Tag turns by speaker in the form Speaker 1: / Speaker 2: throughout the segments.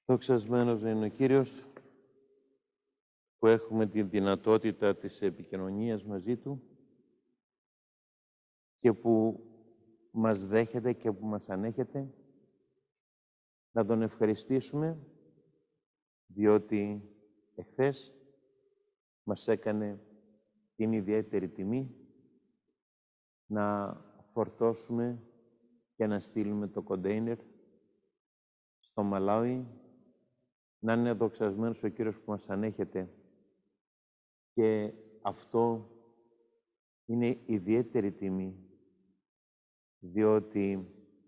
Speaker 1: Δοξασμένος είναι ο Κύριος, που έχουμε τη δυνατότητα της επικοινωνίας μαζί Του και που μας δέχεται και που μας ανέχεται. Να Τον ευχαριστήσουμε, διότι εχθές μας έκανε την ιδιαίτερη τιμή να φορτώσουμε και να στείλουμε το κοντέινερ στο Μαλάουι. Να είναι δοξασμένος ο Κύριος που μας ανέχεται. Και αυτό είναι ιδιαίτερη τιμή, διότι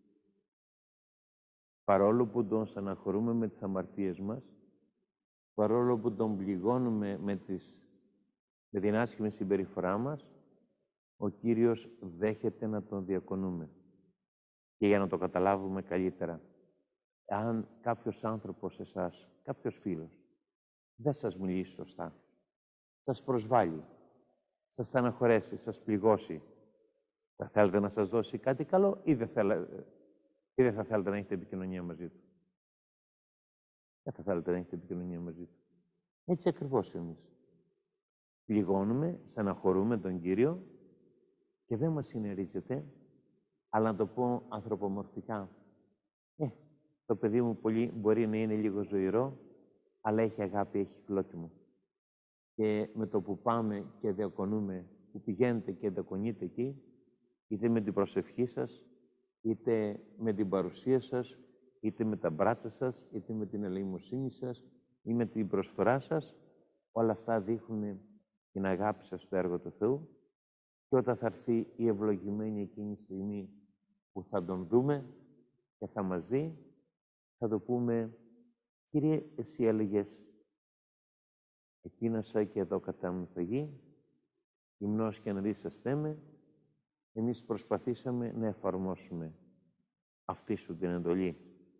Speaker 1: παρόλο που Τον στεναχωρούμε με τις αμαρτίες μας, παρόλο που Τον πληγώνουμε με την άσχημη συμπεριφορά μας, ο Κύριος δέχεται να Τον διακονούμε. Και για να το καταλάβουμε καλύτερα, αν κάποιος άνθρωπος εσάς, κάποιος φίλος, δεν σας μιλήσει σωστά, σας προσβάλλει, σας στεναχωρέσει, σας πληγώσει, θα θέλετε να σας δώσει κάτι καλό ή δεν θα θέλετε να έχετε επικοινωνία μαζί του? Δεν θα θέλετε να έχετε επικοινωνία μαζί του. Έτσι ακριβώς εμείς. Πληγώνουμε, στεναχωρούμε τον Κύριο και δεν μας συνερίζεται, αλλά να το πω ανθρωπομορφικά. Το παιδί μου μπορεί να είναι λίγο ζωηρό, αλλά έχει αγάπη, έχει φιλότιμο. Και με το που πάμε και διακονούμε, που πηγαίνετε και διακονείτε εκεί, είτε με την προσευχή σας, είτε με την παρουσία σας, είτε με τα μπράτσα σας, είτε με την ελεημοσύνη σας, ή με την προσφορά σας, όλα αυτά δείχνουν την αγάπη σας στο έργο του Θεού. Και όταν θα έρθει η ευλογημένη εκείνη στιγμή που θα Τον δούμε και θα μας δει, θα το πούμε: Κύριε, Εσύ έλεγες, εκείνασα και εδώ κατάμουν φαγή, υμνός και να δίσαστέ με. Εμείς προσπαθήσαμε να εφαρμόσουμε αυτή Σου την εντολή.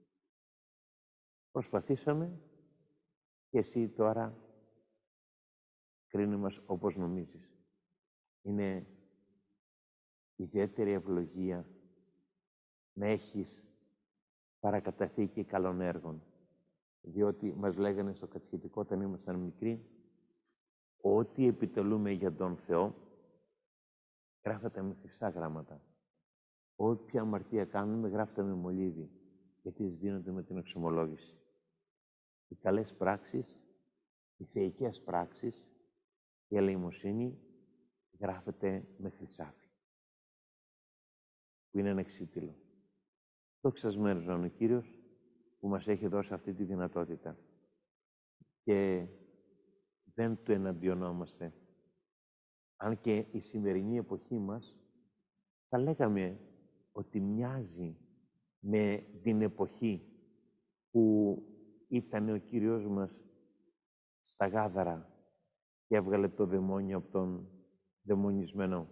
Speaker 1: Προσπαθήσαμε και Εσύ τώρα κρίνει μας όπως νομίζεις. Είναι ιδιαίτερη ευλογία να έχεις παρακαταθήκη καλών έργων. Διότι μας λέγανε στο κατηχητικό όταν ήμασταν μικροί, ό,τι επιτελούμε για τον Θεό, γράφεται με χρυσά γράμματα. Όποια αμαρτία κάνουμε, γράφεται με μολύβι, γιατί δίνονται με την εξομολόγηση. Οι καλές πράξεις, οι θεϊκές πράξεις, η ελεημοσύνη, γράφεται με χρυσάφι, που είναι ένα εξίτηλο. Δοξασμένος είναι ο Κύριος που μας έχει δώσει αυτή τη δυνατότητα. Και δεν Του εναντιονόμαστε. Αν και η σημερινή εποχή μας, θα λέγαμε ότι μοιάζει με την εποχή που ήταν ο Κύριος μας στα Γάδαρα και έβγαλε το δαιμόνιο από τον δαιμονισμένο.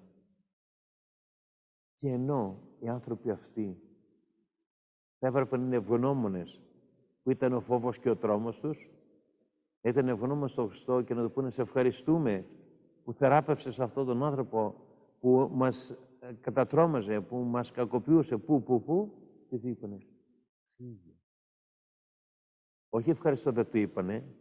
Speaker 1: Και ενώ οι άνθρωποι αυτοί θα έπρεπε να είναι ευγνώμονες που ήταν ο φόβος και ο τρόμος τους, ήταν ευγνώμονες στον Χριστό και να του πούνε: Σε ευχαριστούμε που θεράπευσες αυτόν τον άνθρωπο που μας κατατρώμαζε, που μας κακοποιούσε, και τι είπανε? Φύγε. Όχι ευχαριστώ δεν του είπανε,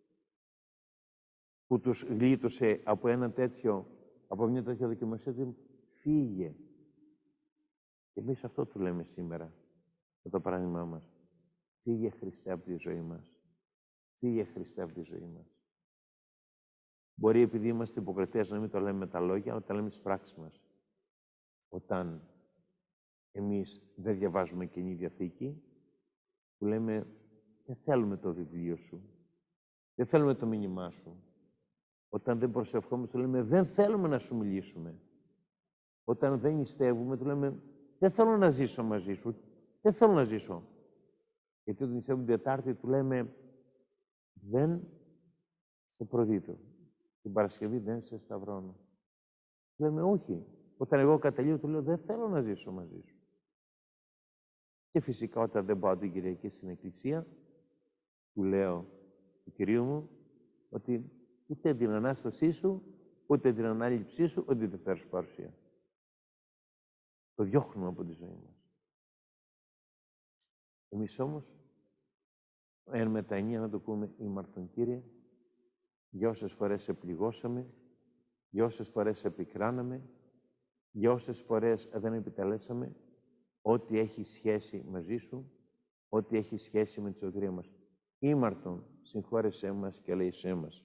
Speaker 1: που τους γλίτωσε από μια τέτοια δοκιμασία, φύγε. Και εμείς αυτό του λέμε σήμερα, με το παράδειγμά μας. Φύγε, Χριστέ, από τη ζωή μας. Φύγε, Χριστέ, από τη ζωή μας. Μπορεί, επειδή είμαστε υποκριτές, να μην το λέμε με τα λόγια, αλλά τα λέμε στις πράξεις μας. Όταν εμείς δεν διαβάζουμε Καινή Διαθήκη, που λέμε: δεν θέλουμε το βιβλίο Σου, δεν θέλουμε το μήνυμά Σου. Όταν δεν προσευχόμαστε, του λέμε: δεν θέλουμε να Σου μιλήσουμε. Όταν δεν νηστεύουμε, του λέμε: δεν θέλω να ζήσω μαζί Σου, δεν θέλω να ζήσω. Γιατί όταν νηστεύουμε την Τετάρτη, του λέμε: δεν σε προδίδω. Την Παρασκευή δεν σε σταυρώνω. Του λέμε: όχι. Όταν εγώ καταλήγω, του λέω: δεν θέλω να ζήσω μαζί Σου. Και φυσικά όταν δεν πάω την Κυριακή στην Εκκλησία, του λέω του Κυρίου μου ότι ούτε την Ανάστασή Σου, ούτε την Ανάληψή Σου, ούτε τη Δευτέρα Σου παρουσία. Το διώχνουμε από τη ζωή μας. Εμείς όμως, εν μετανία να το πούμε ήμαρτον Κύριε, για όσες φορές σε πληγώσαμε, για όσες φορές σε επικράναμε, για όσες φορές δεν επιτελέσαμε ό,τι έχει σχέση μαζί Σου, ό,τι έχει σχέση με τη σωτηρία μας. Ήμαρτον, συγχώρεσέ μας και ελέησέ μας.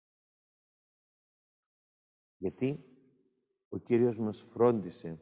Speaker 1: Γιατί ο Κύριος μας φρόντισε,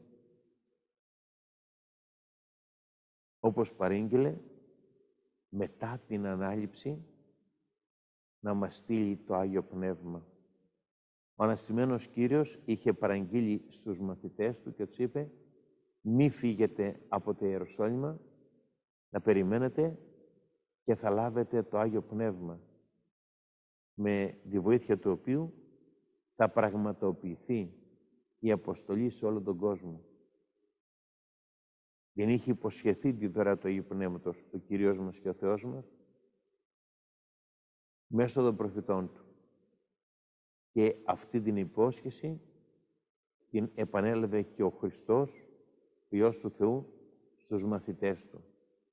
Speaker 1: όπως παρήγγειλε, μετά την Ανάληψη, να μας στείλει το Άγιο Πνεύμα. Ο αναστημένος Κύριος είχε παραγγείλει στους μαθητές Του και τους είπε «Μη φύγετε από το Ιεροσόλυμα, να περιμένετε και θα λάβετε το Άγιο Πνεύμα, με τη βοήθεια του οποίου θα πραγματοποιηθεί η αποστολή σε όλο τον κόσμο». Δεν είχε υποσχεθεί τη δώρα του Αγίου Πνεύματος ο Κύριος μας και ο Θεός μας μέσω των προφητών Του. Και αυτή την υπόσχεση την επανέλαβε και ο Χριστός, ο Υιός του Θεού, στους μαθητές Του.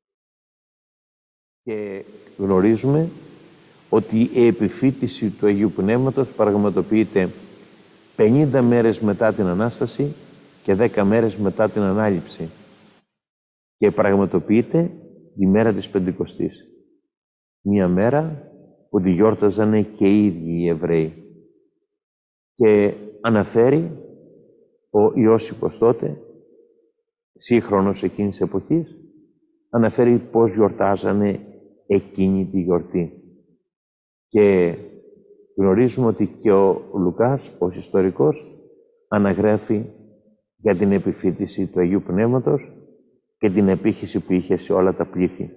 Speaker 1: Και γνωρίζουμε ότι η επιφύτηση του Αγίου Πνεύματος πραγματοποιείται 50 μέρες μετά την Ανάσταση και 10 μέρες μετά την Ανάληψη. Και πραγματοποιείται τη μέρα της Πεντηκοστής. Μία μέρα που τη γιόρταζανε και οι ίδιοι οι Εβραίοι. Και αναφέρει ο Ιώσυπος τότε, σύγχρονος εκείνης της εποχής, αναφέρει πώς γιορτάζανε εκείνη τη γιορτή. Και γνωρίζουμε ότι και ο Λουκάς, ως ιστορικός, αναγράφει για την επιφύτηση του Αγίου Πνεύματος και την επίχυση που είχε σε όλα τα πλήθη.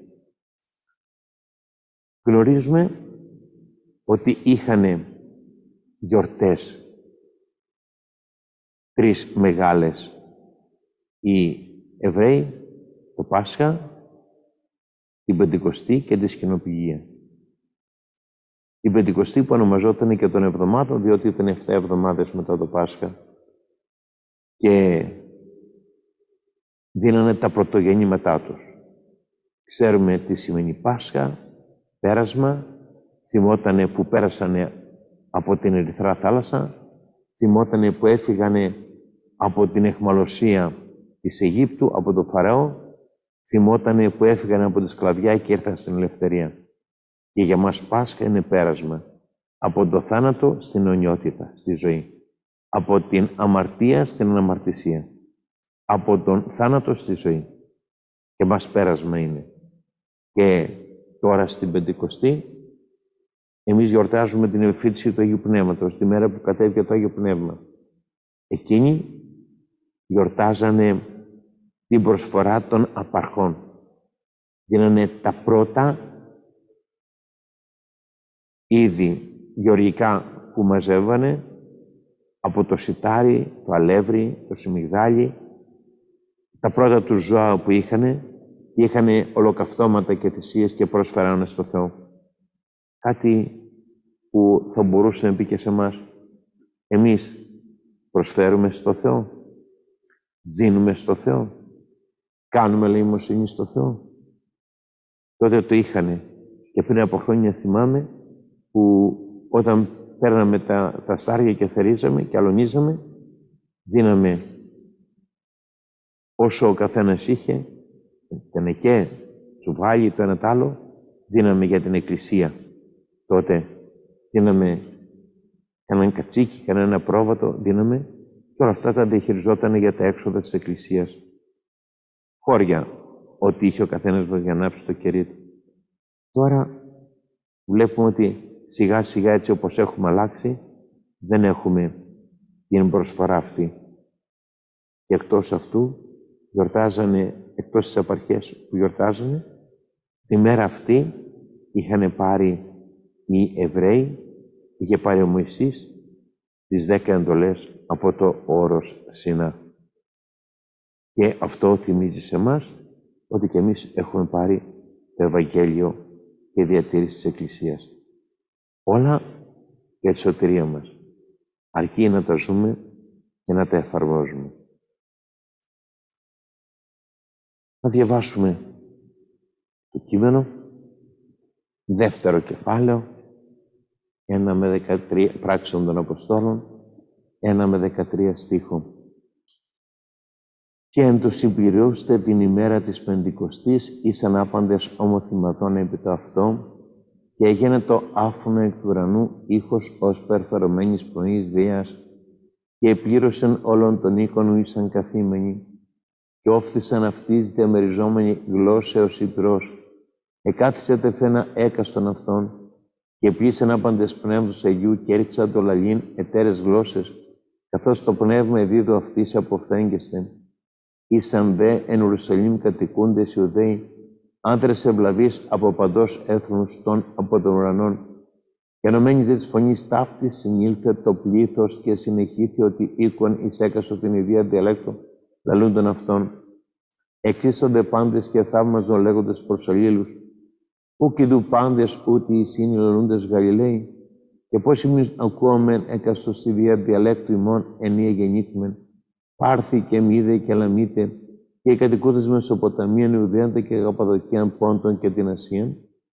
Speaker 1: Γνωρίζουμε ότι είχαν γιορτές, 3 μεγάλες. Οι Εβραίοι, το Πάσχα, την Πεντηκοστή και τη Σκηνοπηγία. Η Πεντηκοστή που ονομαζόταν και των εβδομάδων, διότι ήταν 7 εβδομάδες μετά το Πάσχα. Και δίνανε τα πρωτογεννήματά τους. Ξέρουμε τι σημαίνει Πάσχα, πέρασμα, θυμότανε που πέρασανε από την Ερυθρά Θάλασσα, θυμότανε που έφυγανε από την αιχμαλωσία της Αιγύπτου, από τον Φαραώ, θυμότανε που έφυγανε από τη σκλαβιά και ήρθαν στην ελευθερία. Και για μας Πάσχα είναι πέρασμα. Από το θάνατο στην αιωνιότητα, στη ζωή. Από την αμαρτία στην αναμαρτησία. Από τον θάνατο στη ζωή. Και μας πέρασμα είναι. Και τώρα στην Πεντηκοστή, εμείς γιορτάζουμε την επιφύτηση του Αγίου Πνεύματος, τη μέρα που κατέβηκε το Άγιο Πνεύμα. Εκείνοι γιορτάζανε την προσφορά των απαρχών. Δίνανε τα πρώτα είδη γεωργικά που μαζεύανε, από το σιτάρι, το αλεύρι, το σιμιγδάλι, τα πρώτα του ζώα που είχαν ολοκαυτώματα και θυσίες και προσφέρανε στο Θεό. Κάτι που θα μπορούσε να πει και σε εμάς. Εμείς προσφέρουμε στο Θεό, δίνουμε στο Θεό, κάνουμε ελεημοσύνη στο Θεό. Τότε το είχανε. Και πριν από χρόνια θυμάμαι που όταν παίρναμε τα στάρια και θερίζαμε και αλωνίζαμε, δίναμε όσο ο καθένας είχε, τενεκέ, τσουβάλι, το ένα τ' άλλο, δίναμε για την Εκκλησία. Τότε δίναμε κανέναν κατσίκι, κανένα πρόβατο, δίναμε και όλα αυτά τα διαχειριζόταν για τα έξοδα της Εκκλησίας. Χώρια, ό,τι είχε ο καθένας μας για να ανάψει το κερί του. Τώρα βλέπουμε ότι σιγά σιγά έτσι όπως έχουμε αλλάξει, δεν έχουμε την προσφορά αυτή. Και εκτός αυτού, γιορτάζανε, εκτός τις απαρχές που γιορτάζανε, τη μέρα αυτή είχαν πάρει οι Εβραίοι, είχε πάρει ο Μωυσής τις 10 εντολές από το όρος Σινά. Και αυτό θυμίζει σε εμάς ότι και εμείς έχουμε πάρει το Ευαγγέλιο και διατήρηση της Εκκλησίας. Όλα για τη σωτηρία μας. Αρκεί να τα ζούμε και να τα εφαρμόζουμε. Να διαβάσουμε το κείμενο, δεύτερο κεφάλαιο, 1 με 13, πράξεων των Αποστόλων, 1 με 13 στίχο. Και εν το συμπληρώσετε την ημέρα της Πεντηκοστής, ήσαν άπαντες ομοθυμαθών επί το αυτό, και έγινε το άφωνο εκ του ουρανού ήχος ως περφερωμένης πνοής βίας, και επλήρωσαν όλων των οίκων ου ήσαν καθήμενοι, και όφθησαν αυτοί διαμεριζόμενοι γλώσσεως Ιππρός, εκάθισε τεφένα έκαστον αυτών, και πλήσαν άπαντες πνεύματος Αγίου, και έριξαν το λαλήν εταίρες γλώσσες, καθώς το πνεύμα εδίδω αυτής αποφθέγγεστε. Ήσαν δε εν Ιερουσαλήμ κατοικούντες Ιουδαίοι, άντρες ευλαβείς από παντός έθνους των από των ουρανών. Και ενωμένης δε της φωνής ταύτης συνήλθε το πλήθος και συνεχίθη ότι οίκον εισέκαστο την ιδία διαλέκτο λαλούντων αυτών. Εξίστονται πάντες και θαύμαζον λέγοντες προς αλλήλους, πού κηδού πάντες ούτε οι σύνοι λαλούντες Γαλιλαίοι, και πώς εμείς ακούομεν έκαστο στη δία διαλέκτου ημών ενία γεννήθημεν, Πάρθη και Μίδε και Λαμίτε, και οι κατοικούντες Μεσοποταμίαν, Ιουδαίαν και Καπαδοκίαν, Πόντων και την Ασίαν.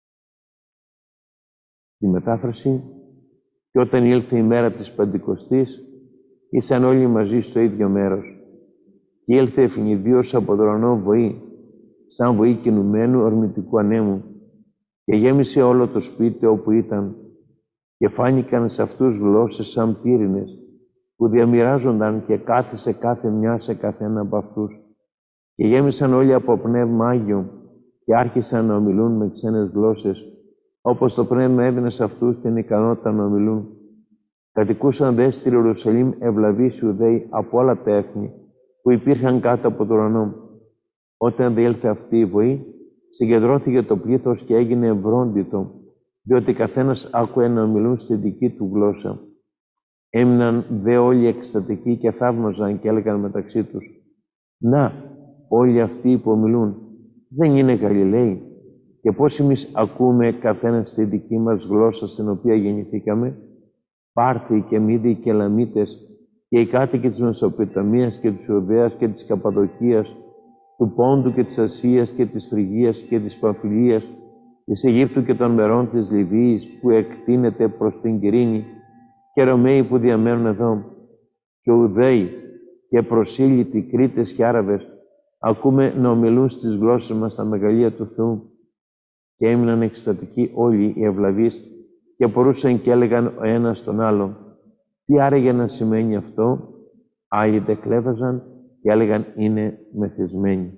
Speaker 1: Τη μετάφραση, και όταν ήλθε η μέρα της Πεντηκοστής, ήσαν όλοι μαζί στο ίδιο μέρος. Και ήλθε ευνηδίως από τον ουρανό βοή, σαν βοή κινουμένου ορμητικού ανέμου, και γέμισε όλο το σπίτι όπου ήταν, και φάνηκαν σε αυτούς γλώσσες σαν πύρινες, που διαμοιράζονταν και κάθισε κάθε μια σε καθένα από αυτούς. Και γέμισαν όλοι από Πνεύμα Άγιο και άρχισαν να ομιλούν με ξένες γλώσσες, όπως το Πνεύμα έδινε σε αυτούς την ικανότητα να ομιλούν. Κατοικούσαν δε στη Ιερουσαλήμ ευλαβείς Ιουδαίοι από όλα τα έθνη που υπήρχαν κάτω από τον ουρανό. Όταν διήλθε αυτή η βοή, συγκεντρώθηκε το πλήθος και έγινε ευρόντιτο, διότι καθένας άκουε να ομιλούν στη δική του γλώσσα. Έμειναν δε όλοι εκστατικοί και θαύμαζαν και έλεγαν μεταξύ τους, «Να, όλοι αυτοί που ομιλούν, δεν είναι Γαλιλαίοι, και πώς εμείς ακούμε καθένας στη δική μας γλώσσα στην οποία γεννηθήκαμε, Πάρθοι και Μίδοι και Λαμίτες και οι κάτοικοι της Μεσοποταμίας και της Ιουδαίας και της Καπαδοκίας, του Πόντου και της Ασίας και της Φρυγίας και της Παμφυλίας, της Αιγύπτου και των μερών της Λιβύης που εκτείνεται προς την Κυρίνη, και Ρωμαίοι που διαμένουν εδώ, και Ουδαίοι και προσήλυτοι Κρήτες και Άραβες, ακούμε να ομιλούν στις γλώσσες μας τα μεγαλεία του Θεού. Και έμειναν εκστατικοί όλοι οι ευλαβείς και απορούσαν και έλεγαν ο ένας τον άλλο, τι άραγε να σημαίνει αυτό? Άλλοι δε κλέβαζαν και έλεγαν είναι μεθυσμένοι.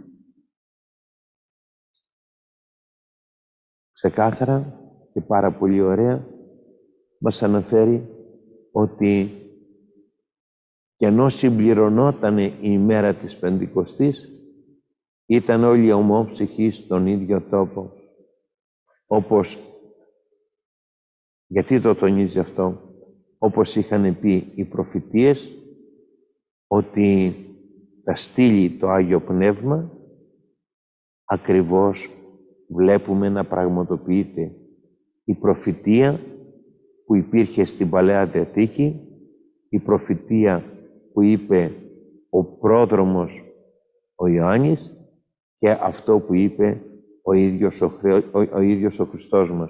Speaker 1: Ξεκάθαρα και πάρα πολύ ωραία μας αναφέρει ότι και ενώ συμπληρωνόταν η ημέρα της Πεντηκοστής, ήταν όλοι ομόψυχοι στον ίδιο τόπο. Όπως, γιατί το τονίζει αυτό, όπως είχαν πει οι προφητείες, ότι θα στείλει το Άγιο Πνεύμα, ακριβώς βλέπουμε να πραγματοποιείται η προφητεία που υπήρχε στην Παλαιά Διαθήκη, η προφητεία που είπε ο πρόδρομος ο Ιωάννης και αυτό που είπε ο ίδιος ο Χριστός μας.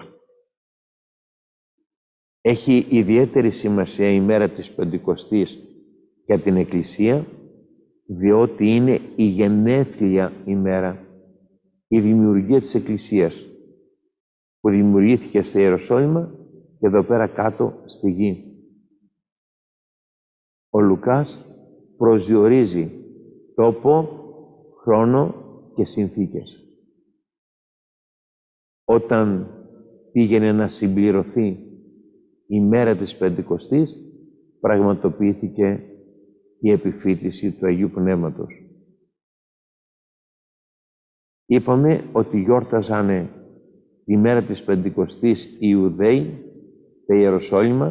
Speaker 1: Έχει ιδιαίτερη σημασία η μέρα της Πεντηκοστής για την Εκκλησία, διότι είναι η γενέθλια ημέρα, η δημιουργία της Εκκλησίας, που δημιουργήθηκε στη Ιεροσόλυμα και εδώ πέρα κάτω στη γη. Ο Λουκάς προσδιορίζει τόπο, χρόνο και συνθήκες. Όταν πήγαινε να συμπληρωθεί η μέρα της Πεντηκοστής, πραγματοποιήθηκε η επιφύτηση του Αγίου Πνεύματος. Είπαμε ότι γιόρταζαν τη μέρα της Πεντηκοστής οι Ιουδαίοι στα Ιεροσόλυμα,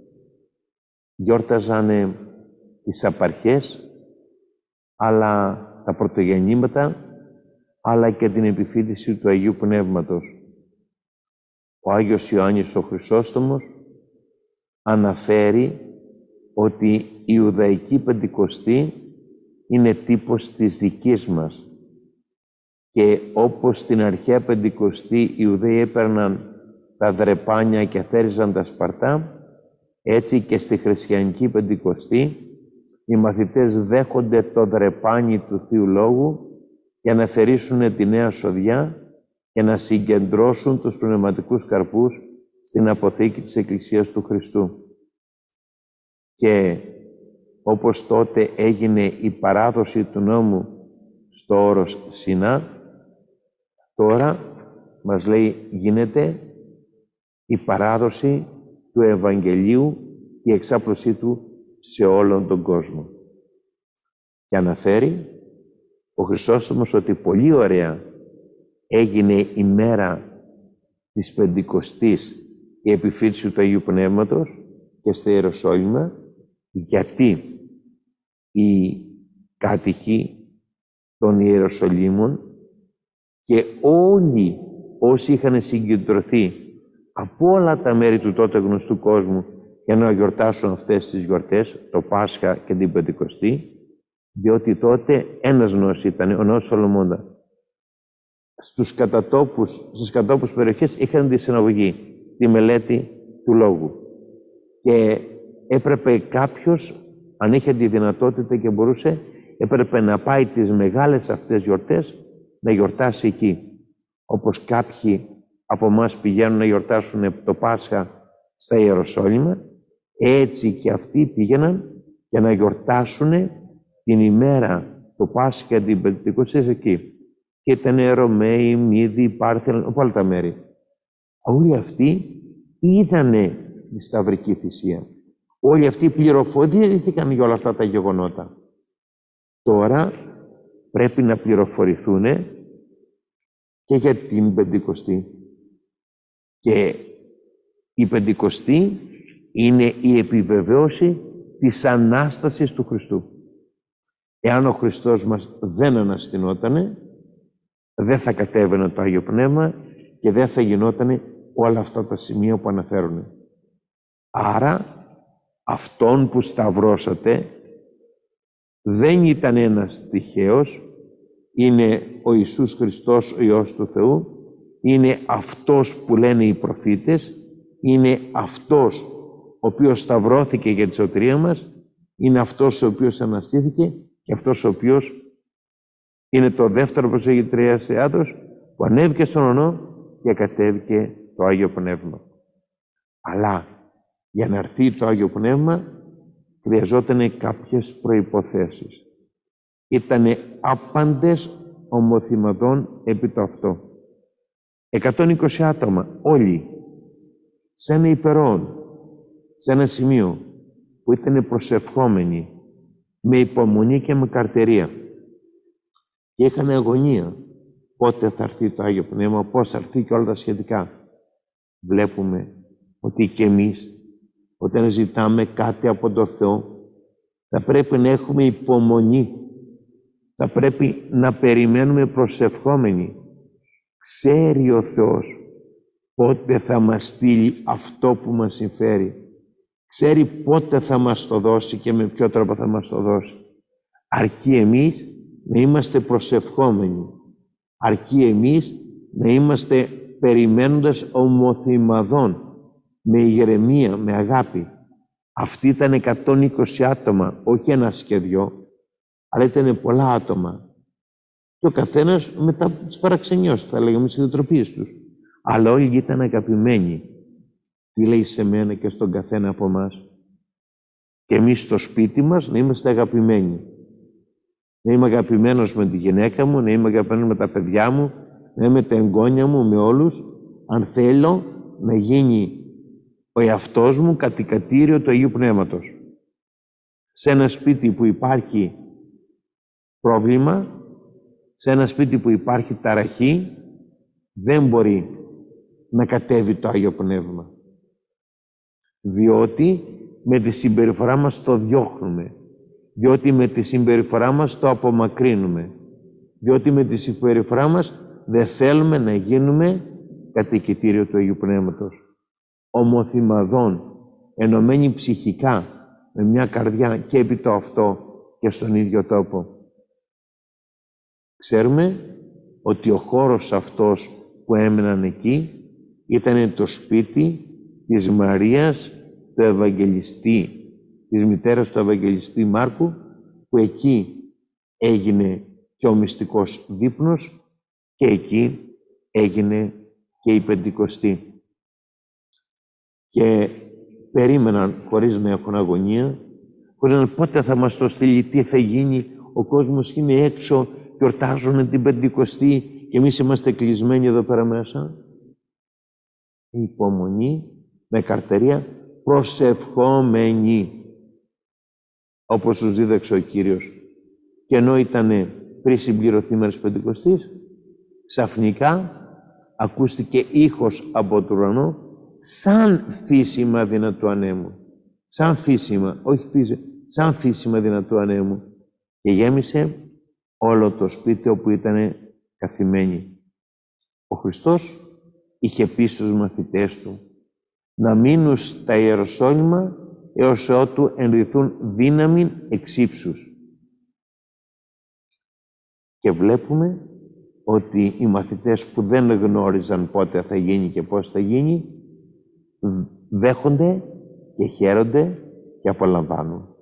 Speaker 1: γιόρταζαν τις απαρχές, αλλά τα πρωτογεννήματα, αλλά και την επιφύτηση του Αγίου Πνεύματος. Ο Άγιος Ιωάννης ο Χρυσόστομος αναφέρει ότι η Ιουδαϊκή Πεντηκοστή είναι τύπος της δικής μας Και όπως στην αρχαία Πεντηκοστή οι Ιουδαίοι έπαιρναν τα δρεπάνια και θέριζαν τα σπαρτά, έτσι και στη χριστιανική Πεντηκοστή οι μαθητές δέχονται το δρεπάνι του Θείου Λόγου για να θερίσουν τη νέα σοδιά και να συγκεντρώσουν τους πνευματικούς καρπούς στην αποθήκη της Εκκλησίας του Χριστού. Και όπως τότε έγινε η παράδοση του νόμου στο όρος Σινά, τώρα μας λέει γίνεται η παράδοση του Ευαγγελίου και η εξάπλωσή του σε όλον τον κόσμο. Και αναφέρει ο Χρυσόστομος ότι πολύ ωραία έγινε η μέρα της Πεντηκοστής η επιφύτηση του Αγίου Πνεύματος και στη Ιεροσόλυμα, γιατί οι κάτοικοι των Ιεροσολύμων και όλοι όσοι είχαν συγκεντρωθεί από όλα τα μέρη του τότε γνωστού κόσμου για να γιορτάσουν αυτές τις γιορτές, το Πάσχα και την Πεντηκοστή, διότι τότε ένας ναός ήταν, ο ναός Σολομώντα. Στις κατατόπους περιοχές είχαν τη συναγωγή, τη μελέτη του Λόγου. Και έπρεπε κάποιος, αν είχε τη δυνατότητα και μπορούσε, έπρεπε να πάει τις μεγάλες αυτές γιορτές να γιορτάσει εκεί. Όπως κάποιοι από εμάς πηγαίνουν να γιορτάσουν το Πάσχα στα Ιεροσόλυμα, έτσι και αυτοί πήγαιναν για να γιορτάσουν την ημέρα του Πάσχα την Πεντηκοστή εκεί. Και ήταν Ρωμαίοι, Μύδοι, Πάρθιοι, από όλα τα μέρη. Όλοι αυτοί είδανε τη Σταυρική Θυσία. Όλοι αυτοί πληροφορήθηκαν για όλα αυτά τα γεγονότα. Τώρα πρέπει να πληροφορηθούν και για την Πεντηκοστή. Και η Πεντηκοστή είναι η επιβεβαίωση της Ανάστασης του Χριστού. Εάν ο Χριστός μας δεν αναστηνότανε, δεν θα κατέβαινε το Άγιο Πνεύμα και δεν θα γινότανε όλα αυτά τα σημεία που αναφέρουν. Άρα, αυτόν που σταυρώσατε δεν ήταν ένας τυχαίος, είναι ο Ιησούς Χριστός, ο Υιός του Θεού, είναι αυτός που λένε οι προφήτες, είναι αυτός ο οποίος σταυρώθηκε για τη σωτηρία μας, είναι αυτός ο οποίος αναστήθηκε και αυτός ο οποίος είναι το δεύτερο προσεγγιτρίας θεάτρος που ανέβηκε στον ουρανό και κατέβηκε το Άγιο Πνεύμα. Αλλά για να έρθει το Άγιο Πνεύμα χρειαζόταν κάποιες προϋποθέσεις. Ήτανε άπαντες ομοθυμαδών επί το αυτό. 120 άτομα, όλοι, σε ένα υπερόν, σε ένα σημείο που ήταν προσευχόμενοι, με υπομονή και με καρτερία. Και είχαν αγωνία. Πότε θα έρθει το Άγιο Πνεύμα, πώς θα έρθει και όλα τα σχετικά. Βλέπουμε ότι και εμείς, όταν ζητάμε κάτι από τον Θεό, θα πρέπει να έχουμε υπομονή. Θα πρέπει να περιμένουμε προσευχόμενοι. Ξέρει ο Θεός πότε θα μας στείλει αυτό που μας συμφέρει. Ξέρει πότε θα μας το δώσει και με ποιο τρόπο θα μας το δώσει. Αρκεί εμείς να είμαστε προσευχόμενοι. Αρκεί εμείς να είμαστε περιμένοντας ομοθυμαδών, με ηρεμία, με αγάπη. Αυτοί ήταν 120 άτομα, όχι ένας και δυο, αλλά ήταν πολλά άτομα. Και ο καθένας μετά τις παραξενιώσεις, θα λέγαμε, τις ιδιοτροπίες τους. Αλλά όλοι ήταν αγαπημένοι. Τι λέει σε μένα και στον καθένα από εμάς. Και εμείς στο σπίτι μας να είμαστε αγαπημένοι. Να είμαι αγαπημένος με τη γυναίκα μου, να είμαι αγαπημένος με τα παιδιά μου, να είμαι με τα εγγόνια μου, με όλους. Αν θέλω να γίνει ο εαυτός μου κατοικατήριο του Αγίου Πνεύματος. Σε ένα σπίτι που υπάρχει πρόβλημα, σε ένα σπίτι που υπάρχει ταραχή, δεν μπορεί να κατέβει το Άγιο Πνεύμα. Διότι με τη συμπεριφορά μας το διώχνουμε. Διότι με τη συμπεριφορά μας το απομακρύνουμε. Διότι με τη συμπεριφορά μας δεν θέλουμε να γίνουμε κατοικητήριο του Αγίου Πνεύματος. Ομοθυμαδών, ενωμένοι ψυχικά, με μια καρδιά και επί το αυτό και στον ίδιο τόπο. Ξέρουμε ότι ο χώρος αυτός που έμεναν εκεί ήταν το σπίτι της Μαρίας του Ευαγγελιστή, της μητέρας του Ευαγγελιστή Μάρκου, που εκεί έγινε και ο μυστικός δείπνος και εκεί έγινε και η Πεντηκοστή. Και περίμεναν χωρίς να έχουν αγωνία, χωρίς να πότε θα μας το στείλει, τι θα γίνει, ο κόσμος είναι έξω, γιορτάζουν την Πεντηκοστή και εμείς είμαστε κλεισμένοι εδώ πέρα μέσα. Η υπομονή με καρτερία, προσευχόμενοι, όπως τους δίδαξε ο Κύριος. Και ενώ ήταν πριν συμπληρωθεί η μέρα της Πεντηκοστής, ξαφνικά ακούστηκε ήχος από τον ουρανό, σαν φύσιμα δυνατού ανέμου. Σαν φύσιμα, όχι φύσιμα, σαν φύσιμα δυνατού ανέμου. Και γέμισε όλο το σπίτι όπου ήταν καθημένοι. Ο Χριστός είχε πει στους μαθητές του να μείνουν στα Ιεροσόλυμα έως ότου ενρυθούν δύναμην εξ ύψους. Και βλέπουμε ότι οι μαθητές που δεν γνώριζαν πότε θα γίνει και πώς θα γίνει, δέχονται και χαίρονται και απολαμβάνουν.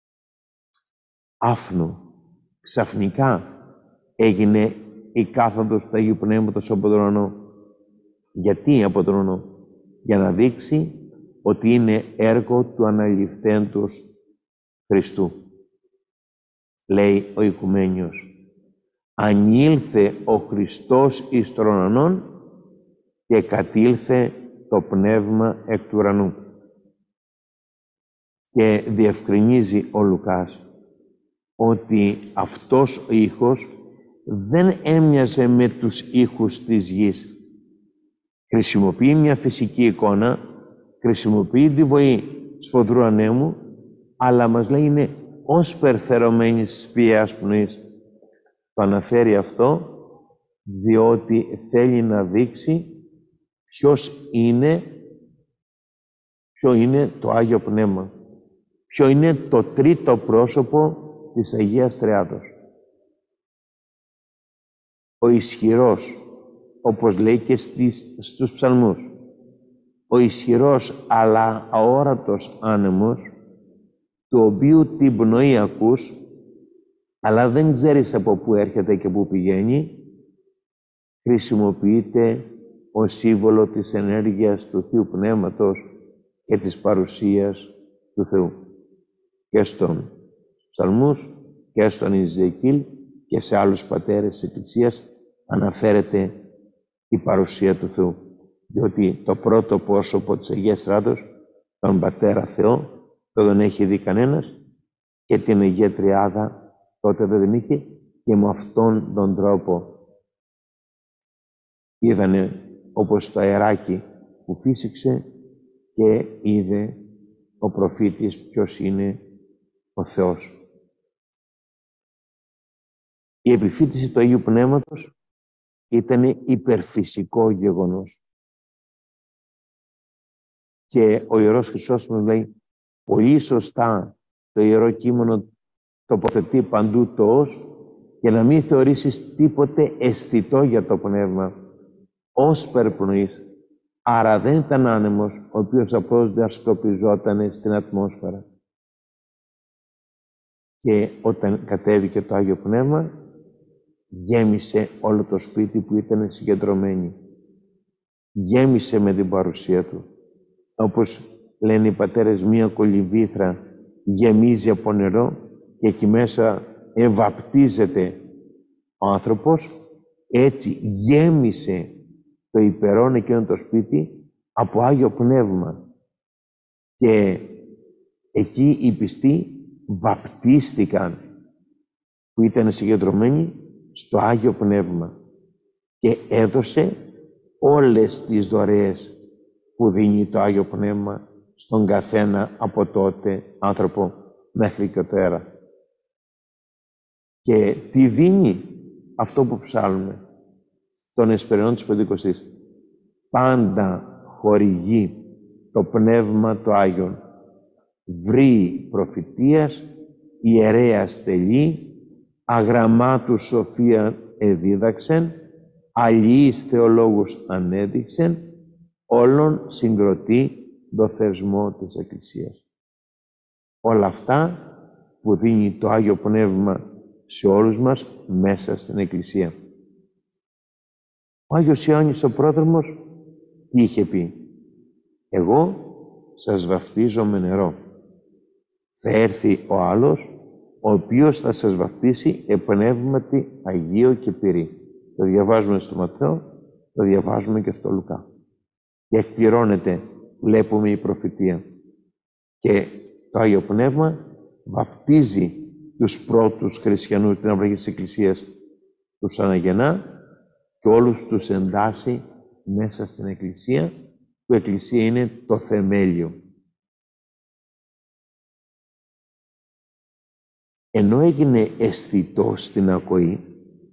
Speaker 1: Άφνου, ξαφνικά έγινε η κάθοδος του Αγίου Πνεύματος από τον ουρανό. Γιατί από τον ουρανό? Για να δείξει ότι είναι έργο του αναληφθέντος Χριστού. Λέει ο Οικουμένιος, ανήλθε ο Χριστός εις των ουρανών και κατήλθε το πνεύμα εκ του ουρανού. Και διευκρινίζει ο Λουκάς ότι αυτός ο ήχος δεν έμοιαζε με τους ήχους της γης. Χρησιμοποιεί μια φυσική εικόνα, χρησιμοποιεί τη βοή σφοδρού ανέμου, αλλά μας λέει είναι ως περφερωμένης σπίας πνοής. Το αναφέρει αυτό διότι θέλει να δείξει ποιο είναι το Άγιο Πνεύμα. Ποιο είναι το τρίτο πρόσωπο της Αγίας Τριάδος. Ο ισχυρός, όπως λέει και στους ψαλμούς, ο ισχυρός αλλά αόρατος άνεμος, του οποίου την πνοή ακούς, αλλά δεν ξέρεις από πού έρχεται και πού πηγαίνει, χρησιμοποιείται ως σύμβολο της ενέργειας του Θείου Πνεύματος και της παρουσίας του Θεού. Και στον ψαλμούς και στον Ιεζεκήλ και σε άλλους πατέρες της Εκκλησίας αναφέρεται η παρουσία του Θεού. Διότι το πρώτο πρόσωπο της Αγίας Τριάδος, τον Πατέρα Θεό, δεν έχει δει κανένας, και την Αγία Τριάδα τότε δεν την είχε, και με αυτόν τον τρόπο είδανε όπως το αεράκι που φύσηξε και είδε ο προφήτης ποιος είναι ο Θεός. Η επιφύτηση του Αγίου Πνεύματος ήταν υπερφυσικό γεγονός. Και ο Ιερός Χρυσόστομος λέει πολύ σωστά το Ιερό Κείμενο τοποθετεί παντού το ως, για να μην θεωρήσεις τίποτε αισθητό για το πνεύμα, ως περπνοής. Άρα δεν ήταν άνεμος, ο οποίος απλώς διασκοπιζόταν στην ατμόσφαιρα. Και όταν κατέβηκε το Άγιο Πνεύμα, γέμισε όλο το σπίτι που ήταν συγκεντρωμένοι. Γέμισε με την παρουσία του. Όπως λένε οι πατέρες, μία κολυμβήθρα γεμίζει από νερό και εκεί μέσα ευαπτίζεται ο άνθρωπος, έτσι γέμισε το υπερόν εκείνο το σπίτι από Άγιο Πνεύμα. Και εκεί οι πιστοί βαπτίστηκαν που ήταν συγκεντρωμένοι στο Άγιο Πνεύμα και έδωσε όλες τις δωρεές που δίνει το Άγιο Πνεύμα στον καθένα από τότε άνθρωπο μέχρι και τώρα. Και τι δίνει? Αυτό που ψάλουμε στον εσπερινό της Πεντηκοστής. Πάντα χορηγεί το Πνεύμα το Άγιον. Βρει προφητείας, ιερέας τελεί, αγραμμάτου σοφία εδίδαξεν, αλλοίς θεολόγους ανέδειξεν, όλων συγκροτεί το θεσμό της Εκκλησίας. Όλα αυτά που δίνει το Άγιο Πνεύμα σε όλους μας μέσα στην Εκκλησία. Ο Άγιος Ιωάννης ο Πρόδρομος τι είχε πει? Εγώ σας βαφτίζω με νερό. Θα έρθει ο άλλος, ο οποίος θα σας βαφτίσει επνεύματι Αγίο και πυρί. Το διαβάζουμε στο Ματθαίο, το διαβάζουμε και στο Λουκά. Και εκπληρώνεται, βλέπουμε η προφητεία. Και το Άγιο Πνεύμα βαπτίζει τους πρώτους χριστιανούς την Αυραγή της Εκκλησίας, τους αναγεννά και όλους τους εντάσσει μέσα στην Εκκλησία, που η Εκκλησία είναι το θεμέλιο. Ενώ έγινε αισθητός στην ακοή,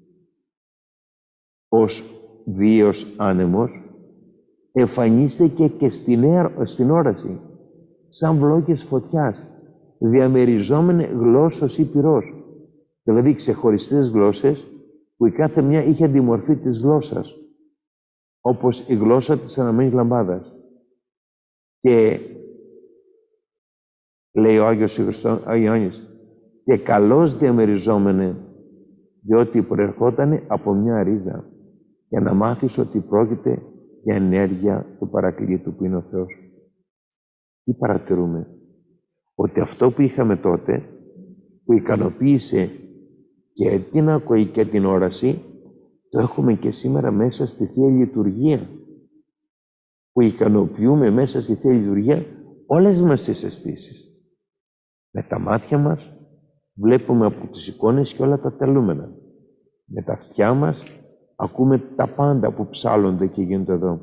Speaker 1: ως βίος άνεμος, εμφανίστηκε και στην όραση, σαν βλόγες φωτιάς, διαμεριζόμενε γλώσσος ή πυρός. Δηλαδή ξεχωριστές γλώσσες, που η κάθε μια είχε τη μορφή της γλώσσας, όπως η γλώσσα της αναμένης λαμπάδας. Και λέει ο Άγιος Ιωάννης, και καλώς διαμεριζόμενε, διότι προερχότανε από μια ρίζα, για να μάθεις ότι πρόκειται για ενέργεια του Παρακλήτου που είναι ο Θεός. Τι παρατηρούμε? Ότι αυτό που είχαμε τότε, που ικανοποίησε και την ακοή και την όραση, το έχουμε και σήμερα μέσα στη Θεία Λειτουργία, που ικανοποιούμε μέσα στη Θεία Λειτουργία όλες μας τις αισθήσεις. Με τα μάτια μας βλέπουμε από τις εικόνες και όλα τα τελούμενα. Με τα αυτιά μας ακούμε τα πάντα που ψάλλονται και γίνονται εδώ.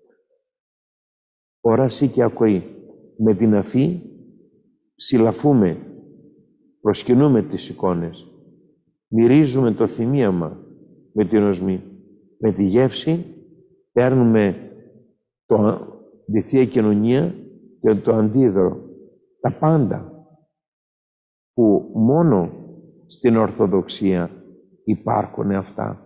Speaker 1: Όραση και ακοή. Με την αφή ψηλαφούμε, προσκυνούμε τις εικόνες. Μυρίζουμε το θυμίαμα με την οσμή. Με τη γεύση παίρνουμε τη Θεία Κοινωνία και το αντίδωρο. Τα πάντα που μόνο στην Ορθοδοξία υπάρχουν αυτά.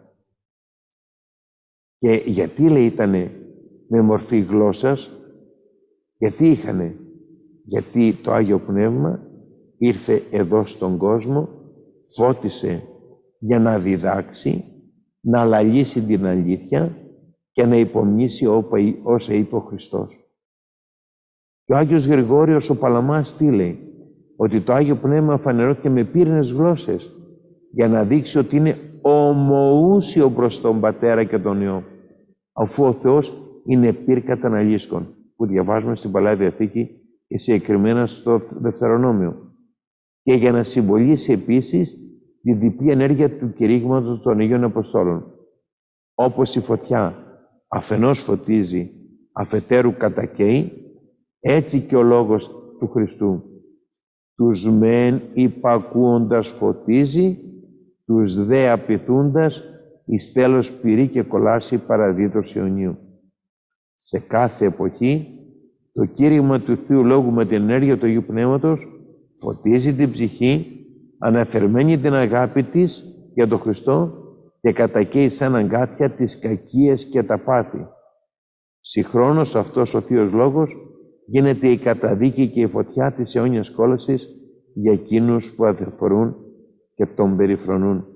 Speaker 1: Και γιατί λέει ήτανε με μορφή γλώσσας? Γιατί είχανε? Γιατί το Άγιο Πνεύμα ήρθε εδώ στον κόσμο, φώτισε για να διδάξει, να λαλήσει την αλήθεια και να υπομνήσει όσα είπε ο Χριστός. Και ο Άγιος Γρηγόριος ο Παλαμάς τι λέει? Ότι το Άγιο Πνεύμα φανερώθηκε με πύρινες γλώσσες για να δείξει ότι είναι ομοούσιο προς τον Πατέρα και τον Υιό, αφού ο Θεός είναι πύρ καταναλύσκων, που διαβάζουμε στην Παλαιά Διαθήκη και συγκεκριμένα στο Δευτερονόμιο, και για να συμβολήσει επίσης τη διπλή ενέργεια του κηρύγματος των Αγίων Αποστόλων. Όπως η φωτιά αφενός φωτίζει, αφετέρου κατακαίει, έτσι και ο λόγος του Χριστού. Τους μεν υπακούοντας φωτίζει, τους δε απειθούντας εις τέλος πυρή και κολάσει παραδίδος αιωνίου. Σε κάθε εποχή το κήρυγμα του Θείου Λόγου με την ενέργεια του Αγίου Πνεύματος φωτίζει την ψυχή, αναθερμαίνει την αγάπη της για τον Χριστό και κατακαίει σαν αγκάθια τις κακίες και τα πάθη. Συγχρόνως αυτός ο Θείος Λόγος γίνεται η καταδίκη και η φωτιά της αιώνιας κόλασης για εκείνους που αδιαφορούν και τον περιφρονούν.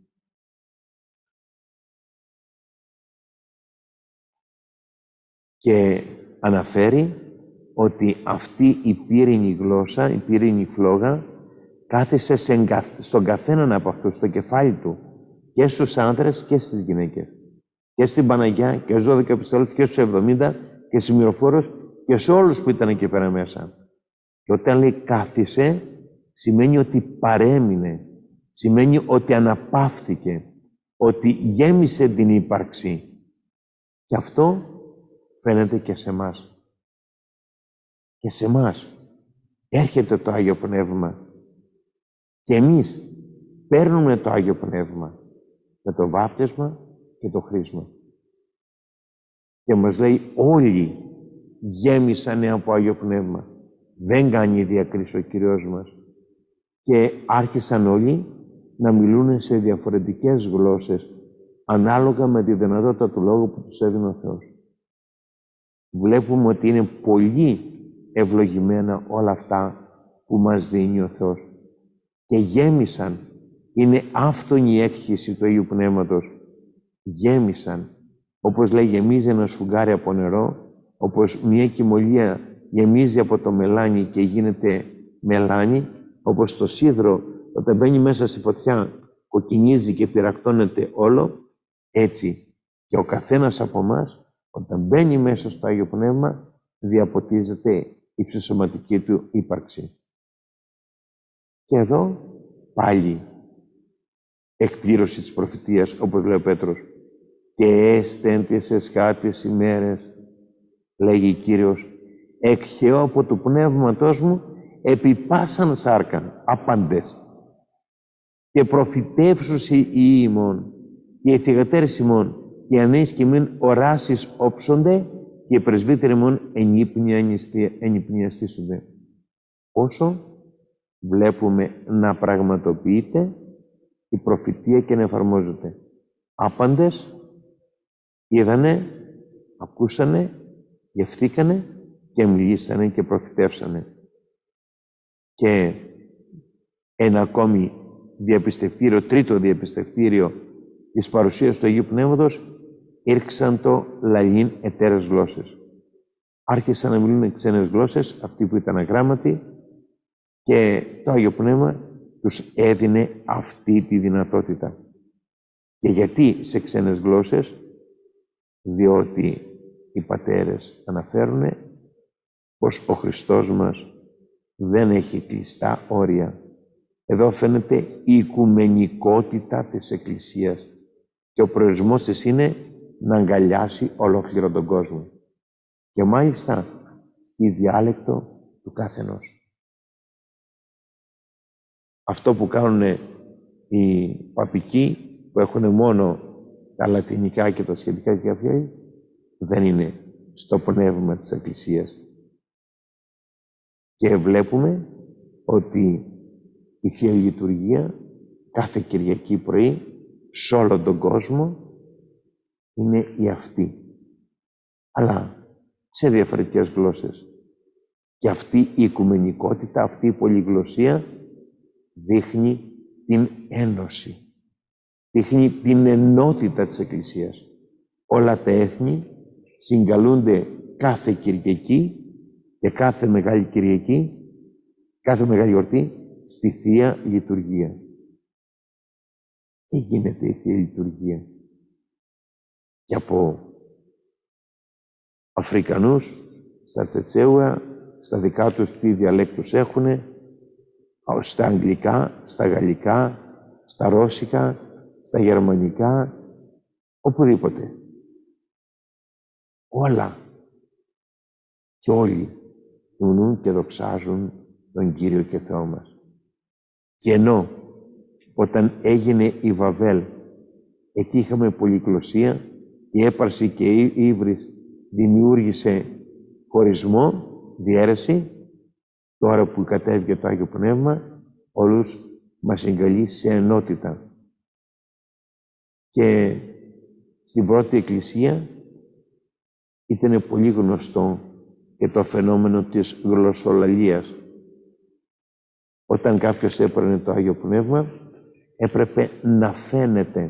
Speaker 1: Και αναφέρει ότι αυτή η πύρινη γλώσσα, η πύρινη φλόγα, κάθισε στον καθέναν από αυτούς, στο κεφάλι του, και στους άνδρες και στις γυναίκες, και στην Παναγιά και στους 12 Αποστόλους και στους 70 και στους μυροφόρους και σε όλους που ήταν εκεί πέρα μέσα. Και όταν λέει κάθισε, σημαίνει ότι παρέμεινε, σημαίνει ότι αναπαύθηκε, ότι γέμισε την ύπαρξη. Και αυτό φαίνεται και σε εμάς. Και σε εμάς έρχεται το Άγιο Πνεύμα και εμείς παίρνουμε το Άγιο Πνεύμα με το βάπτισμα και το χρήσμα. Και μας λέει όλοι γέμισανε από Άγιο Πνεύμα. Δεν κάνει διακρίσεις ο Κύριος μας. Και άρχισαν όλοι να μιλούν σε διαφορετικές γλώσσες ανάλογα με τη δυνατότητα του λόγου που τους έδινε ο Θεός. Βλέπουμε ότι είναι πολύ ευλογημένα όλα αυτά που μας δίνει ο Θεός. Και γέμισαν, είναι άφθονη η έκχυση του Αγίου Πνεύματος. Γέμισαν, όπως λέει γεμίζει ένα σφουγγάρι από νερό, όπως μια κυμολία γεμίζει από το μελάνι και γίνεται μελάνι, όπως το σίδρο όταν μπαίνει μέσα στη φωτιά κοκκινίζει και πυρακτώνεται όλο, έτσι και ο καθένας από εμάς όταν μπαίνει μέσα στο Άγιο Πνεύμα διαποτίζεται η ψυχοσωματική του ύπαρξη. Και εδώ πάλι εκπλήρωση της προφητείας, όπως λέει ο Πέτρος. Και έστεν τις εσχάτες ημέρες, λέγει Κύριος, εκχαιώ από του πνεύματός μου επί πάσαν σάρκαν, άπαντες. Και προφητεύσουσι οι ημών, και οι θυγατέρες ημών, και οι ανέες και μην οράσεις όψονται, και οι πρεσβύτεροι ημών ενυπνιαστήσονται. Όσο βλέπουμε να πραγματοποιείται η προφητεία και να εφαρμόζεται. Άπαντες είδανε, ακούσανε, γευθήκανε και μιλήσανε και προφητεύσανε. Και ένα ακόμη διαπιστευτήριο, τρίτο διαπιστευτήριο της παρουσίας του Αγίου Πνεύματος, ήρξαν το λαλήν εταίρες γλώσσες. Άρχισαν να μιλούν ξένες γλώσσες, αυτοί που ήταν αγράμματοι, και το Άγιο Πνεύμα τους έδινε αυτή τη δυνατότητα. Και γιατί σε ξένες γλώσσες? Διότι οι πατέρες αναφέρουν πως ο Χριστός μας δεν έχει κλειστά όρια. Εδώ φαίνεται η οικουμενικότητα της Εκκλησίας και ο προορισμός της είναι να αγκαλιάσει ολόκληρο τον κόσμο. Και μάλιστα στη διάλεκτο του καθενός. Αυτό που κάνουν οι παπικοί που έχουν μόνο τα λατινικά και τα σχετικά διαφέρει, δεν είναι στο πνεύμα της Εκκλησίας. Και βλέπουμε ότι η Θεία Λειτουργία κάθε Κυριακή πρωί σε όλο τον κόσμο είναι η αυτή. Αλλά σε διαφορετικές γλώσσες. Και αυτή η οικουμενικότητα, αυτή η πολυγλωσσία δείχνει την ένωση. Δείχνει την ενότητα της Εκκλησίας. Όλα τα έθνη συγκαλούνται κάθε Κυριακή και κάθε Μεγάλη Κυριακή, κάθε Μεγάλη Γιορτή, στη Θεία Λειτουργία. Τι γίνεται η Θεία Λειτουργία? Και από Αφρικανούς, στα Τσετσέουα, στα δικά τους τι διαλέκτους έχουνε, στα Αγγλικά, στα Γαλλικά, στα Ρώσικα, στα Γερμανικά, οπουδήποτε. Όλα και όλοι τιμνούν και δοξάζουν τον Κύριο και Θεό μας. Και ενώ όταν έγινε η Βαβέλ, εκεί είχαμε πολυγλωσσία, η έπαρση και η ύβρις δημιούργησε χωρισμό, διαίρεση. Τώρα που κατέβηκε το Άγιο Πνεύμα, όλους μας εγκαλεί σε ενότητα. Και στην πρώτη Εκκλησία ήταν πολύ γνωστό και το φαινόμενο της γλωσσολαλίας. Όταν κάποιος έπαιρνε το Άγιο Πνεύμα, έπρεπε να φαίνεται.